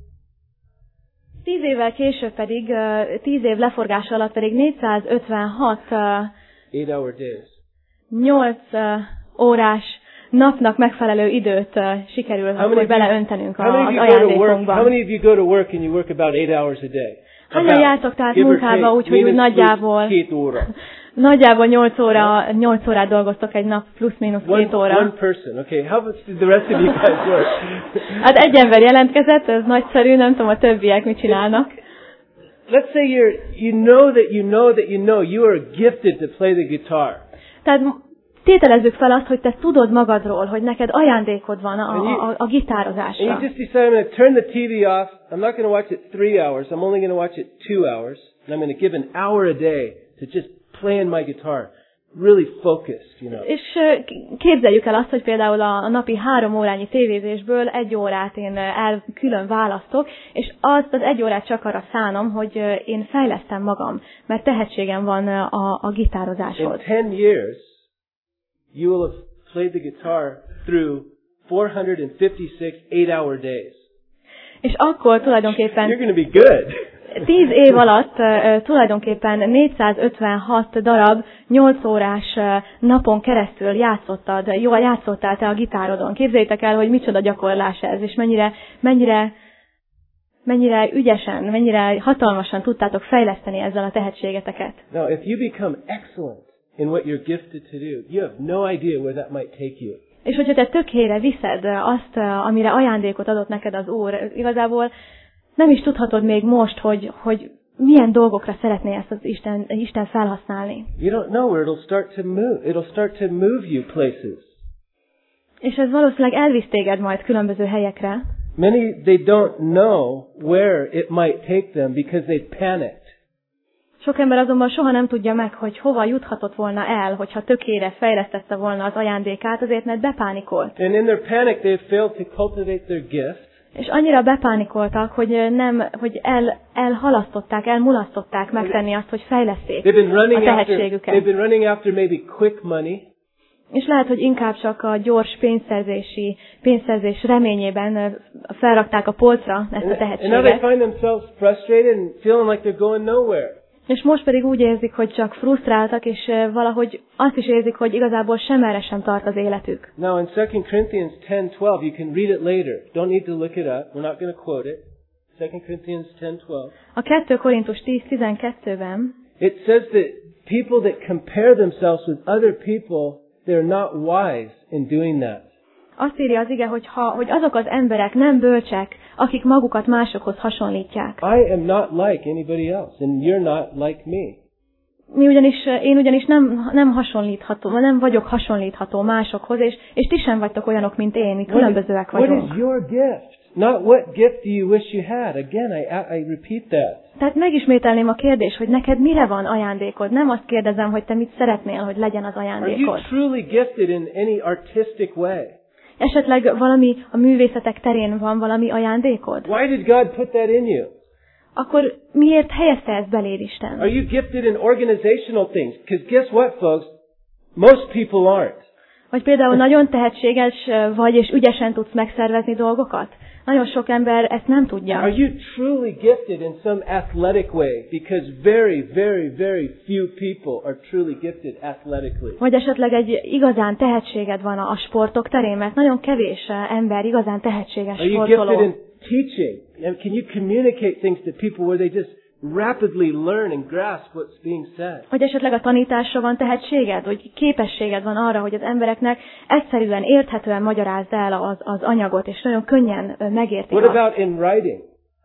tíz évvel később pedig, tíz év leforgása alatt pedig négyszázötvenhat eight-hour days. nyolc órás napnak megfelelő időt uh, sikerül hogy beleöntenünk az ajándékunkba. How many of you go to work and you work about eight hours a day? Hányan jártok tehát munkába, úgyhogy úgy nagyjából két óra. Nagyjából nyolc óra, nyolc órát dolgoztok egy nap, plusz-minusz két óra. One person, okay. How much did the rest of you guys work? Hát egy ember jelentkezett, ez nagyszerű, nem tudom a többiek mit csinálnak. Let's say you're, you know that you know that you know you are gifted to play the guitar. Tehát tételezzük fel azt, hogy te tudod magadról, hogy neked ajándékod van a, a, a gitározásra. And you just decide, I'm going to turn the T V off. I'm not going to watch it three hours. I'm only going to watch it two hours. And I'm going to give an hour a day to just playing my guitar. Really focused, you know. És képzeljük el azt, hogy például a napi három órányi tévézésből egy órát én el külön választok, és azt az egy órát csak arra szánom, hogy én fejlesztem magam, mert tehetségem van a, a gitározáshoz. In ten years, you will have played the guitar through four hundred fifty-six eight-hour days. És akkor tulajdonképpen You're going to be good. Tíz év alatt uh, tulajdonképpen négyszázötvenhat darab nyolc órás uh, napon keresztül játszottad, jól játszottál te a gitárodon. Képzeljétek el, hogy micsoda gyakorlás ez, és mennyire, mennyire, mennyire ügyesen, mennyire hatalmasan tudtátok fejleszteni ezzel a tehetségeteket. Now, if you become excellent in what you're gifted to do, you have no idea where that might take you. És hogyha te tökére viszed azt, amire ajándékot adott neked az Úr, igazából nem is tudhatod még most, hogy, hogy milyen dolgokra szeretné ezt az Isten, Isten felhasználni. You don't know where it'll start to move. It'll start to move you places. És ez valószínűleg elvisz téged majd különböző helyekre. Many, they don't know where it might take them because they panicked. Sok ember azonban soha nem tudja meg, hogy hova juthatott volna el, hogyha tökére fejlesztette volna az ajándékát, azért mert bepánikolt. And in their panic they have failed to cultivate their gift. És annyira bepánikoltak, hogy nem, hogy el, elhalasztották, elmulasztották megtenni azt, hogy fejleszték a tehetségüket. They've been running after maybe quick money. És lehet, hogy inkább csak a gyors pénzszerzési, pénzszerzés reményében felrakták a polcra ezt a tehetséget. And now they find themselves frustrated and feeling like they're going nowhere. És most pedig úgy érzik, hogy csak frusztráltak, és valahogy azt is érzik, hogy igazából semmerre sem tart az életük. Now in Second Corinthians ten twelve, you can read it later. Don't need to look it up. We're not going to quote it. Second Corinthians ten twelve. A kettő Korintus tíz tizenkettőben it says that people that compare themselves with other people, they're not wise in doing that. Azt írja az ige, hogy, ha, hogy azok az emberek nem bölcsek, akik magukat másokhoz hasonlítják. I am not like anybody else, and you're not like me. Mi ugyanis, én ugyanis nem, nem hasonlítható, nem vagyok hasonlítható másokhoz, és, és ti sem vagytok olyanok, mint én, mi különbözőek vagyunk. What is your gift? Not what gift do you wish you had? Again, I, I repeat that. Tehát megismételném a kérdést, hogy neked mire van ajándékod. Nem azt kérdezem, hogy te mit szeretnél, hogy legyen az ajándékod. Are you truly gifted in any artistic way? Esetleg valami a művészetek terén van valami ajándékod? Why did God put that in you? Akkor miért helyezte ezt beléd Isten? Are you gifted in organizational things? Because guess what, folks? Most people aren't. Vagy például nagyon tehetséges vagy, és ügyesen tudsz megszervezni dolgokat? Nagyon sok ember ezt nem tudja. Are you truly gifted in some athletic way? Because very, very, very few people are truly gifted athletically. Vagy esetleg egy igazán tehetséged van a sportok terén, mert nagyon kevés ember igazán tehetséges sportoló. Are you gifted in teaching? And can you communicate things to people where they just rapidly learn and grasp what's being said? Vagy esetleg a tanításra van tehetséged, vagy képességed van arra, hogy az embereknek egyszerűen, érthetően magyarázd el az, az anyagot, és nagyon könnyen megértik. What about in writing?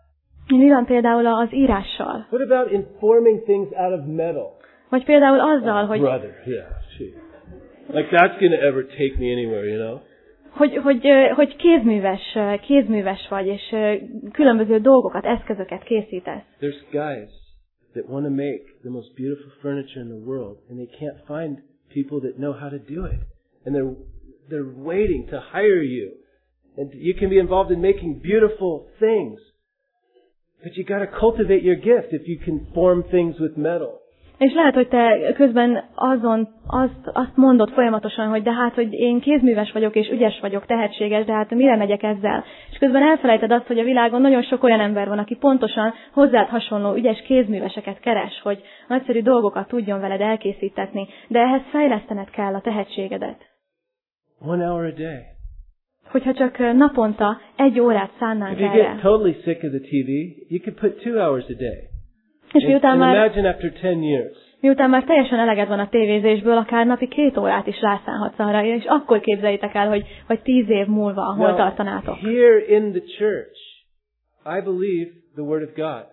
Mi van például az írással? What about in forming things out of metal? Vagy például azzal, oh, hogy... Brother, yeah, gee. Like that's going to ever take me anywhere, you know? Hogy, hogy, hogy kézműves, kézműves vagy, és különböző dolgokat, eszközöket készítesz. There's guys that want to make the most beautiful furniture in the world, and they can't find people that know how to do it. And they're, they're waiting to hire you. And you can be involved in making beautiful things. But you got to cultivate your gift if you can form things with metal. És lehet, hogy te közben azon azt, azt mondod folyamatosan, hogy de hát, hogy én kézműves vagyok, és ügyes vagyok, tehetséges, de hát mire megyek ezzel? És közben elfelejted azt, hogy a világon nagyon sok olyan ember van, aki pontosan hozzád hasonló ügyes kézműveseket keres, hogy nagyszerű dolgokat tudjon veled elkészítetni, de ehhez fejlesztened kell a tehetségedet. One hour a day. Hogyha csak naponta egy órát szánnánk If you erre. get totally sick of the T V, you could put two hours a day. És And, miután and már, imagine after ten years. miután már teljesen eleged van a tévézésből, akár napi két órát is rászánhatsz arra, és akkor képzeljétek el, hogy, hogy tíz év múlva hol Now, tartanátok. here in the church, I believe the Word of God.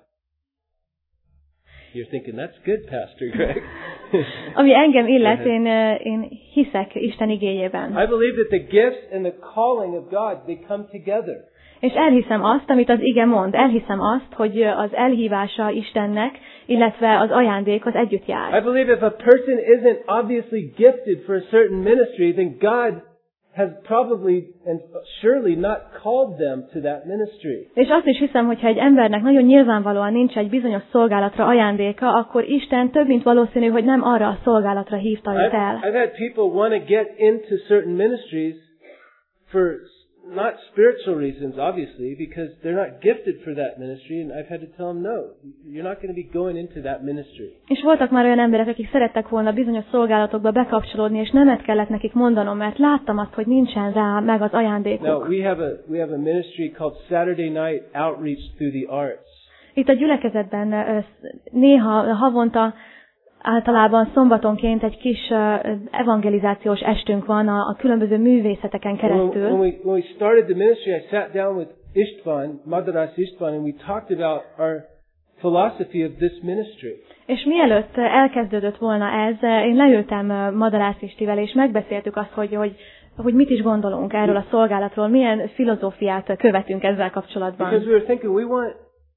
You're thinking, that's good, Pastor Greg. Ami engem illet, én, én hiszek Isten igéjében. I believe that the gifts and the calling of God, they come together. És elhiszem azt, amit az ige mond, elhiszem azt, hogy az elhívása Istennek, illetve az ajándék az együtt I jár. believe if a person isn't obviously gifted for a certain ministry, then God has probably and surely not called them to that ministry. És azt is hiszem, hogyha egy embernek nagyon nyilvánvalóan nincs egy bizonyos szolgálatra ajándéka, akkor Isten több mint valószínű, hogy nem arra a szolgálatra hívta őt I've, el. I've had people want to get into certain ministries for not spiritual reasons, obviously, because they're not gifted for that ministry, and I've had to tell them, no, you're not going to be going into that ministry. És voltak már olyan emberek, akik szerettek volna bizonyos szolgálatokba bekapcsolódni, és nemet kellett nekik mondanom, mert láttam azt, hogy nincsen rá meg az Now, ajándékuk. we have a we have a ministry called Saturday Night Outreach through the Arts. Itt a gyülekezetben ö, néha havonta általában szombatonként egy kis ö, evangelizációs estünk van a, a különböző művészeteken When, when, keresztül. we, when we started the ministry, I sat down with Istvan, Madaras Istvan, and we talked about our philosophy of this ministry. És mielőtt elkezdődött volna ez, én leültem Madarász Istivel, és megbeszéltük azt, hogy, hogy, hogy mit is gondolunk erről a szolgálatról, milyen filozófiát követünk ezzel kapcsolatban. Because we were thinking, we want,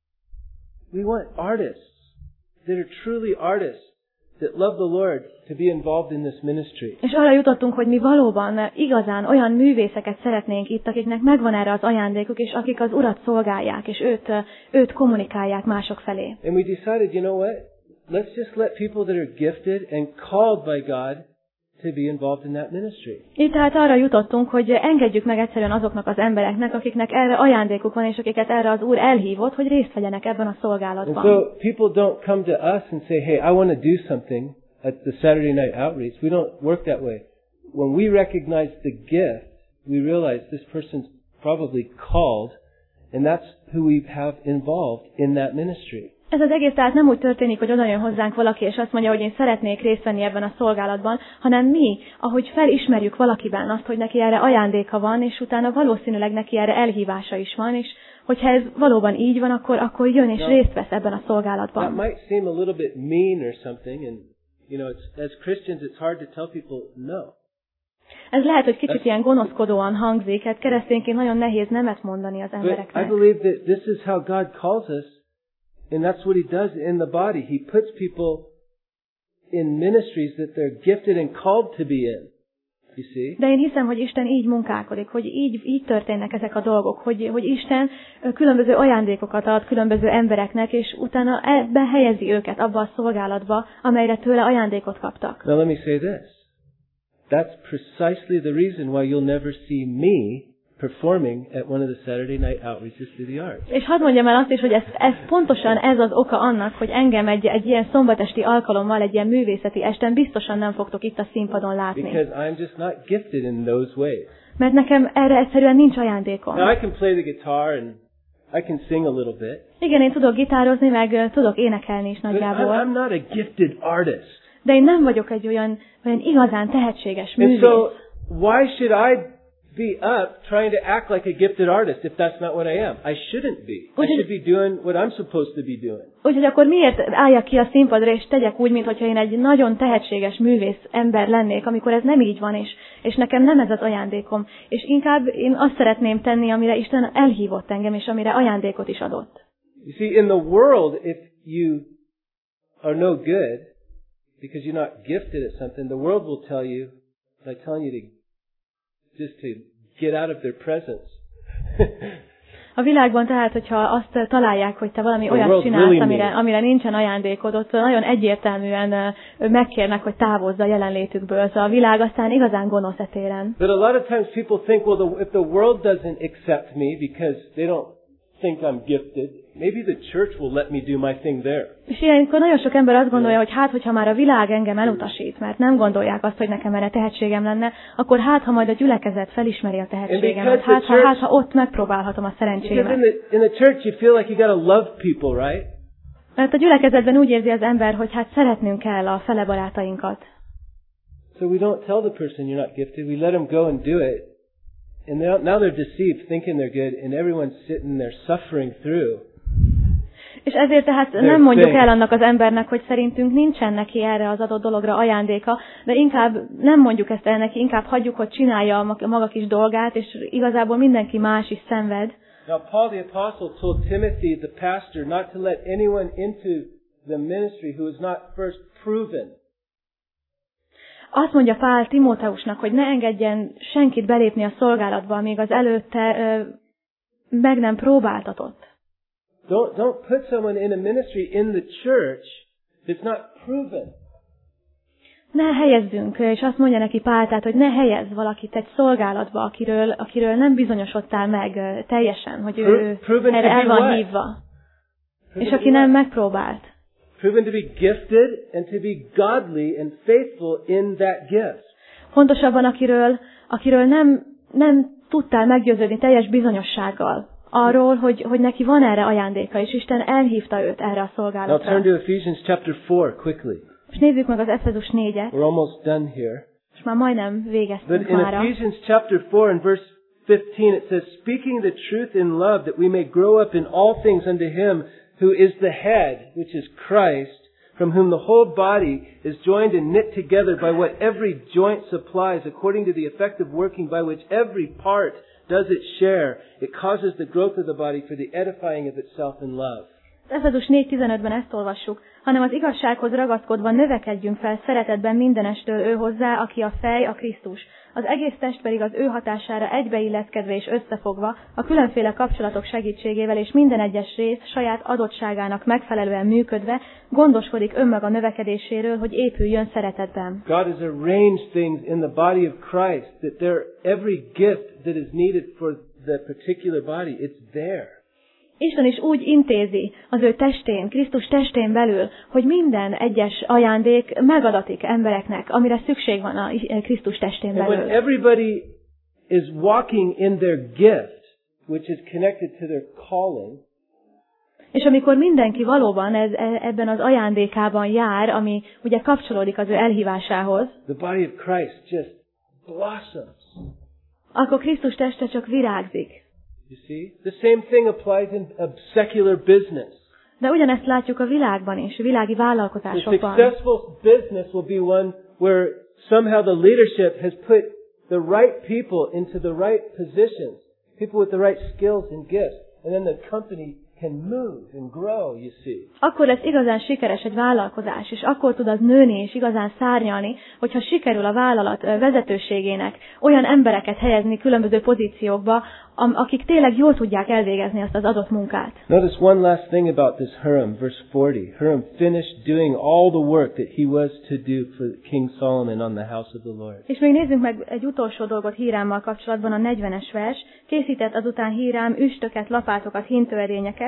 we want artists that are truly artists that love the Lord to be involved in this ministry. És arra jutottunk, hogy mi valóban igazán olyan művészeket szeretnénk itt, akiknek megvan erre az ajándékuk, és akik az Urat szolgálják, és őt, őt kommunikálják mások felé. And we decided, you know what? Let's just let people that are gifted and called by God to be involved in that ministry. Itt tehát arra jutottunk, hogy engedjük meg egyszerűen azoknak az embereknek, akiknek erre ajándékuk van, és akiket erre az Úr elhívott, hogy részt vegyenek ebben a And szolgálatban. so people don't come to us and say, hey, I want to do something at the Saturday night outreach. We don't work that way. When we recognize the gift, we realize this person's probably called, and that's who we have involved in that ministry. Ez az egész tehát nem úgy történik, hogy oda jön hozzánk valaki, és azt mondja, hogy én szeretnék részt venni ebben a szolgálatban, hanem mi, ahogy felismerjük valakiben azt, hogy neki erre ajándéka van, és utána valószínűleg neki erre elhívása is van, és hogyha ez valóban így van, akkor, akkor jön és részt vesz ebben a That szolgálatban. might seem a little bit mean or something, and you know, it's, as Christians, it's hard to tell people no. Ez lehet, hogy kicsit ilyen gonoszkodóan hangzik, hát keresztényként nagyon nehéz nemet mondani az But I embereknek. believe that this is how God calls us, and that's what He does in the body. He puts people in ministries that they're gifted and called to be in. You see? De én hiszem, hogy Isten így munkálkodik, hogy így, így történnek ezek a dolgok, hogy, hogy Isten különböző ajándékokat ad különböző embereknek, és utána ebben helyezi őket abba a szolgálatba, amelyre tőle ajándékot kaptak. Now let me say this. That's precisely the reason why you'll never see me performing at one of the Saturday night outreaches to the arts. És hadd mondjam el azt is, hogy ez, ez pontosan ez az oka annak, hogy engem egy, egy ilyen szombatesti alkalommal, egy ilyen művészeti esten biztosan nem fogtok itt a színpadon látni. Because I'm just not gifted in those ways. Mert nekem erre egyszerűen nincs ajándékom. Now I can play the guitar and I can sing a little bit. Igen, én tudok gitározni, meg ö, tudok énekelni is But I'm, nagyjából. I'm not a gifted artist. De én nem vagyok egy olyan, olyan igazán tehetséges And művész. so why should I be up trying to act like a gifted artist if that's not what I am? I shouldn't be. I should be doing what I'm supposed to be doing. Úgyhogy akkor miért álljak ki a színpadra, és tegyek úgy, mintha én egy nagyon tehetséges művész ember lennék, amikor ez nem így van, és, és nekem nem ez az ajándékom. És inkább én azt szeretném tenni, amire Isten elhívott engem, és amire ajándékot is adott. You see, in the world, if you are no good, because you're not gifted at something, the world will tell you, by telling you to just to get out of their presence. A világban tehát, hogyha azt találják, hogy te valami The olyat world csinálsz, really amire, means. amire nincsen ajándékod, ott nagyon egyértelműen ö, megkérnek, hogy távozz a jelenlétükből. Szóval a világ aztán igazán gonosz e téren. But a lot of times people think, well, the, if the world doesn't accept me because they don't think I'm gifted, maybe the church will let me do my thing there. És ilyenkor nagyon sok ember azt gondolja, hogy hát, hogyha már a világ engem elutasít, mert nem gondolják azt, hogy nekem erre tehetségem lenne, akkor hát, ha majd a gyülekezet felismeri a tehetségemet, hát, ha, hát, ha ott megpróbálhatom a Because szerencsémet. in the, in the church you feel like you got to love people, right? Mert a gyülekezetben úgy érzi az ember, hogy hát szeretnünk kell a fele barátainkat. So we don't tell the person you're not gifted. We let them go and do it. And now, now they're deceived, thinking they're good, and everyone's sitting there suffering through. És ezért tehát nem mondjuk el annak az embernek, hogy szerintünk nincsen neki erre az adott dologra ajándéka, de inkább nem mondjuk ezt el neki, inkább hagyjuk, hogy csinálja a maga kis dolgát, és igazából mindenki más is szenved. Now Paul the Apostle told Timothy, the pastor, not to let anyone into the ministry who is not first proven. Azt mondja Pál Timóteusnak, hogy ne engedjen senkit belépni a szolgálatba, amíg az előtte ö, meg nem próbáltatott. Don't, don't put someone in a ministry in the church that's not proven. Ne helyezzünk, és azt mondja neki Pál, tehát, hogy ne helyezz valakit egy szolgálatba, akiről, akiről nem bizonyosodtál meg ö, teljesen, hogy ő Proven erre to el be van what? hívva. Proven És to aki be nem what? megpróbált. Proven to be gifted and to be godly and faithful in that gift. Pontosabban, akiről, akiről nem, nem tudtál meggyőződni teljes bizonyossággal arról, hogy, hogy neki van erre ajándéka, és Isten elhívta őt erre a Now szolgálatra. turn to Ephesians chapter four quickly. És nézzük meg az Efezus négyet, We're almost done here. és már majdnem But végeztünk in mára. Ephesians chapter four and verse fifteen it says, speaking the truth in love, that we may grow up in all things unto him who is the head, which is Christ, from whom the whole body is joined and knit together by what every joint supplies, according to the effective working by which every part does its share. It causes the growth of the body for the edifying of itself in love. Az Efezus négy tizenötben ezt olvassuk, hanem az igazsághoz ragaszkodva növekedjünk fel szeretetben mindenestől ő hozzá, aki a fej, a Krisztus. Az egész test pedig az ő hatására egybeilleszkedve és összefogva, a különféle kapcsolatok segítségével és minden egyes rész saját adottságának megfelelően működve, gondoskodik önmaga növekedéséről, hogy épüljön szeretetben. God has arranged things in the body of Christ, that there, every gift that is needed for the particular body, it's there. Isten is úgy intézi az ő testén, Krisztus testén belül, hogy minden egyes ajándék megadatik embereknek, amire szükség van a Krisztus testén And when belül. everybody is walking in their gift, which is connected to their calling, És amikor mindenki valóban ez, ebben az ajándékában jár, ami ugye kapcsolódik az ő elhívásához, the body of Christ just blossoms. akkor Krisztus teste csak virágzik. You see? The same thing applies in a secular business. De ugyanezt látjuk a világban is, világi The vállalkozásokban. successful business will be one where somehow the leadership has put the right people into the right positions, people with the right skills and gifts, and then the company can move and grow, you see. Akkor lesz igazán sikeres egy vállalkozás, és akkor tud az nőni és igazán szárnyalni, hogyha sikerül a vállalat ö, vezetőségének olyan embereket helyezni különböző pozíciókba, am- akik tényleg jól tudják elvégezni azt az adott munkát. Notice one last thing about this Huram, verse forty. Huram finished doing all the work that he was to do for King Solomon on the house of the Lord. És még nézzünk meg egy utolsó dolgot Hírámmal kapcsolatban, a negyvenes vers. Készített azután Hírám üstöket, lapátokat, hintőedényeket,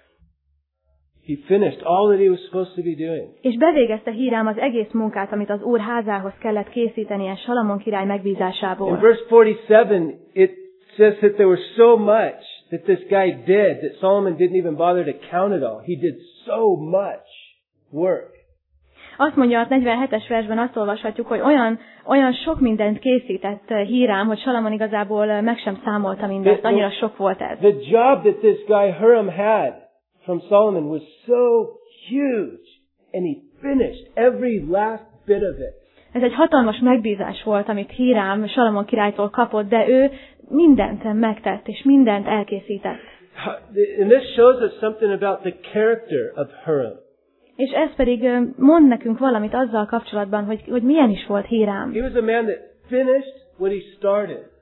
He finished all that he was supposed to be doing. és bevégezte Hírám az egész munkát, amit az Úr házához kellett készítenie Salamon király In megbízásából. verse forty-seven, it says that there was so much that this guy did that Solomon didn't even bother to count it all. He did so much work. Azt mondja a negyvenhetes versben, azt olvashatjuk, hogy olyan, olyan sok mindent készített Hírám, hogy Salamon igazából meg sem számolta mindezt, annyira sok volt ez. The job that this guy Huram had from Solomon was so huge, and he finished every last bit of it. Ez egy hatalmas megbízás volt, amit Hírám Salamon királytól kapott, de ő mindent megtett, és mindent elkészített. And this shows us something about the character of Huram. És ez pedig ö, mond nekünk valamit azzal kapcsolatban, hogy, hogy milyen is volt Hírám. He was a man that finished what he started.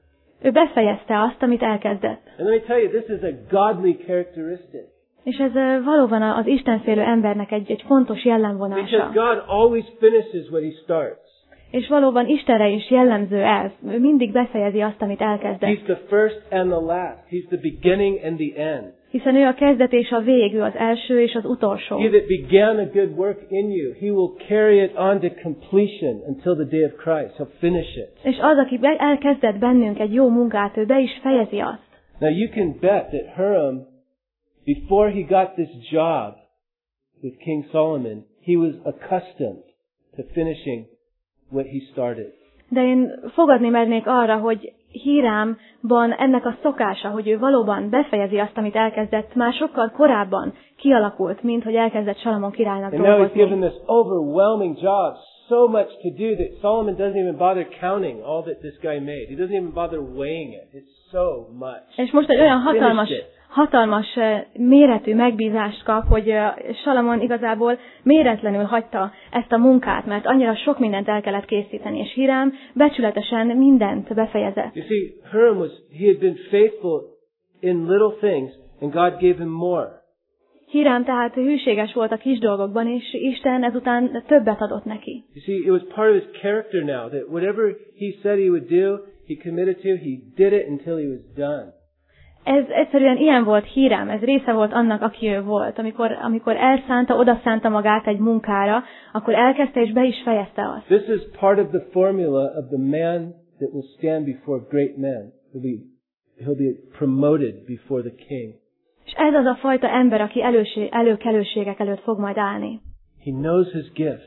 Ő befejezte azt, amit elkezdett. And let me tell you, this is a godly characteristic. És ez uh, valóban az Istenfélő embernek egy, egy fontos jellemvonása. Because God always finishes what he starts. És valóban Istenre is jellemző ez. Ő mindig befejezi azt, amit elkezdett. He's the first and the last. He's the beginning and the end. Hiszen ő a kezdet és a vég, ő az első és az utolsó. He that began a good work in you, he will carry it on to completion until the day of Christ. He'll finish it. És az, aki elkezdett bennünk egy jó munkát, ő be is fejezi azt. Now you can bet that Hiram, before he got this job with King Solomon, he was accustomed to finishing what he started. De én fogadni mernék arra, hogy Hírámban ennek a szokása, hogy ő valóban befejezi azt, amit elkezdett, már sokkal korábban kialakult, mint hogy elkezdett Salamon királynak And now he's dolgozni. given this overwhelming job, so much to do that Solomon doesn't even bother counting all that this guy made. He doesn't even bother weighing it. It's so much. És most egy olyan hatalmas, hatalmas méretű megbízást kap, hogy Salamon igazából méretlenül hagyta ezt a munkát, mert annyira sok mindent el kellett készíteni, és Hírám becsületesen mindent befejezett. You see, Hiram was, he had been faithful in little things, and God gave him more. Hírám tehát hűséges volt a kis dolgokban, és Isten ezután többet adott neki. You see, it was part of his character now, that whatever he said he would do, he committed to, he did it until he was done. Ez egyszerűen ilyen volt Hírám, ez része volt annak, aki ő volt. Amikor, amikor elszánta, odaszánta magát egy munkára, akkor elkezdte és be is fejezte azt. This is part of the formula of the man that will stand before great men. He'll be, he'll be promoted before the king. És ez az a fajta ember, aki elősé, előkelőségek előtt fog majd állni. He knows his gift.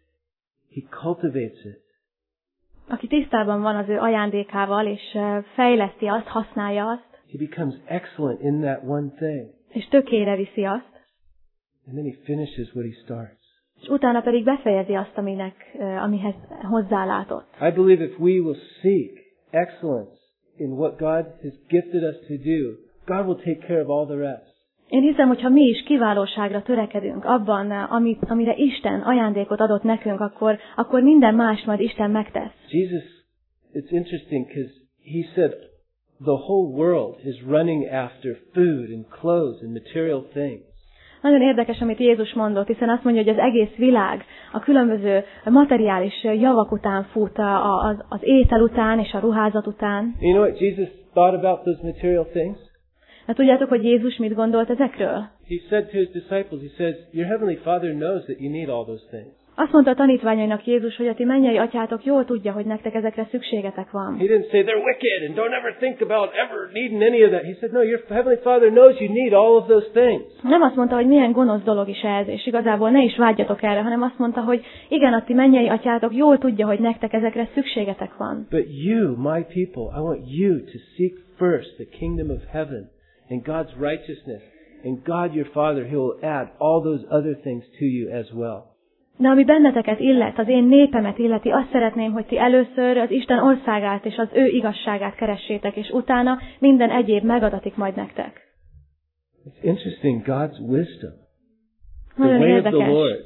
He cultivates it. Aki tisztában van az ő ajándékával, és fejleszti azt, használja azt. He becomes excellent in that one thing. És tökére viszi azt. And then he finishes what he starts. És utána pedig befejezi azt, aminek, amihez hozzálátott. I believe if we will seek excellence in what God has gifted us to do, God will take care of all the rest. Én hiszem, hogy ha mi is kiválóságra törekedünk abban, amit, amire Isten ajándékot adott nekünk, akkor, akkor minden más majd Isten megtesz. Jesus, it's interesting because he said the whole world is running after food and clothes and material things. Nagyon érdekes, amit Jézus mondott, hiszen azt mondja, hogy az egész világ a különböző materiális javak után fut, az, az étel után és a ruházat után. You know what Jesus thought about those material things? Hát tudjátok, hogy Jézus mit gondolt ezekről? He said to his disciples, he says, your heavenly Father knows that you need all those things. Azt mondta a tanítványainak Jézus, hogy a ti mennyei atyátok jól tudja, hogy nektek ezekre szükségetek van. He didn't say they're wicked and don't ever think about ever needing any of that. He said, no, your heavenly Father knows you need all of those things. Nem azt mondta, hogy milyen gonosz dolog is ez, és igazából ne is vágyjatok erre, hanem azt mondta, hogy igen, a ti mennyei atyátok jól tudja, hogy nektek ezekre szükségetek van. But you, my people, I want you to seek first the kingdom of heaven and God's righteousness. And God your Father, He will add all those other things to you as well. De ami benneteket illet, az én népemet illeti, azt szeretném, hogy ti először az Isten országát és az ő igazságát keressétek, és utána minden egyéb megadatik majd nektek. It's interesting, God's wisdom. Nagyon the way érdekes, of the Lord,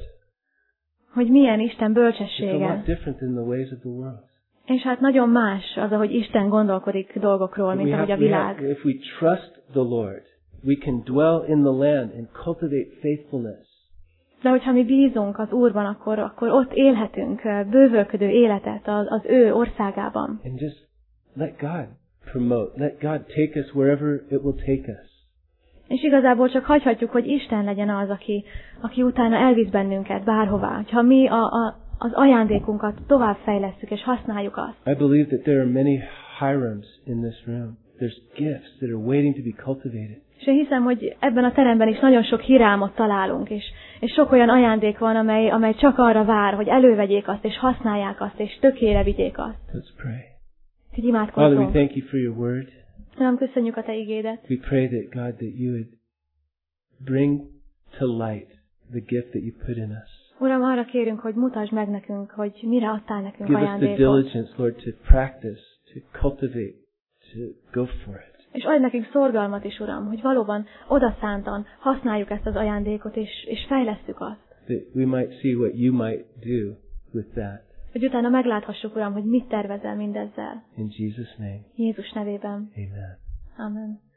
hogy milyen Isten it's a bölcsessége. lot different than the ways of the world. És hát nagyon más az, ahogy Isten gondolkodik dolgokról, mint We ahogy have, a we have, világ. if we trust the Lord, we can dwell in the land and cultivate faithfulness. De hogyha mi bízunk az Úrban, akkor, akkor ott élhetünk bővölködő életet az, az ő országában. And just let God promote, let God take us wherever it will take us. És igazából csak hagyhatjuk, hogy Isten legyen az, aki, aki utána elvisz bennünket bárhová. Ha mi a, a, az ajándékunkat továbbfejlesszük és használjuk azt. I believe that there are many Hirams in this room. There's gifts that are waiting to be cultivated. És én hiszem, hogy ebben a teremben is nagyon sok Hírámot találunk, és, és sok olyan ajándék van, amely, amely csak arra vár, hogy elővegyék azt, és használják azt, és tökére vigyék azt. Let's pray. Hogy Father, we imádkozzunk. thank you for your word. Nem köszönjük a te igédet. We pray that, God, that you would bring to light the gift that you put in us. Uram, arra kérünk, hogy mutasd meg nekünk, hogy mire adtál nekünk Give us the ajándékot. diligence, Lord, to practice, to cultivate, to go for it. És adj nekünk szorgalmat is, Uram, hogy valóban odaszántan használjuk ezt az ajándékot, és, és fejlesszük azt. That we might see what you might do with that. Hogy utána megláthassuk, Uram, hogy mit tervezel mindezzel. In Jesus' name. Jézus nevében. Amen. Amen.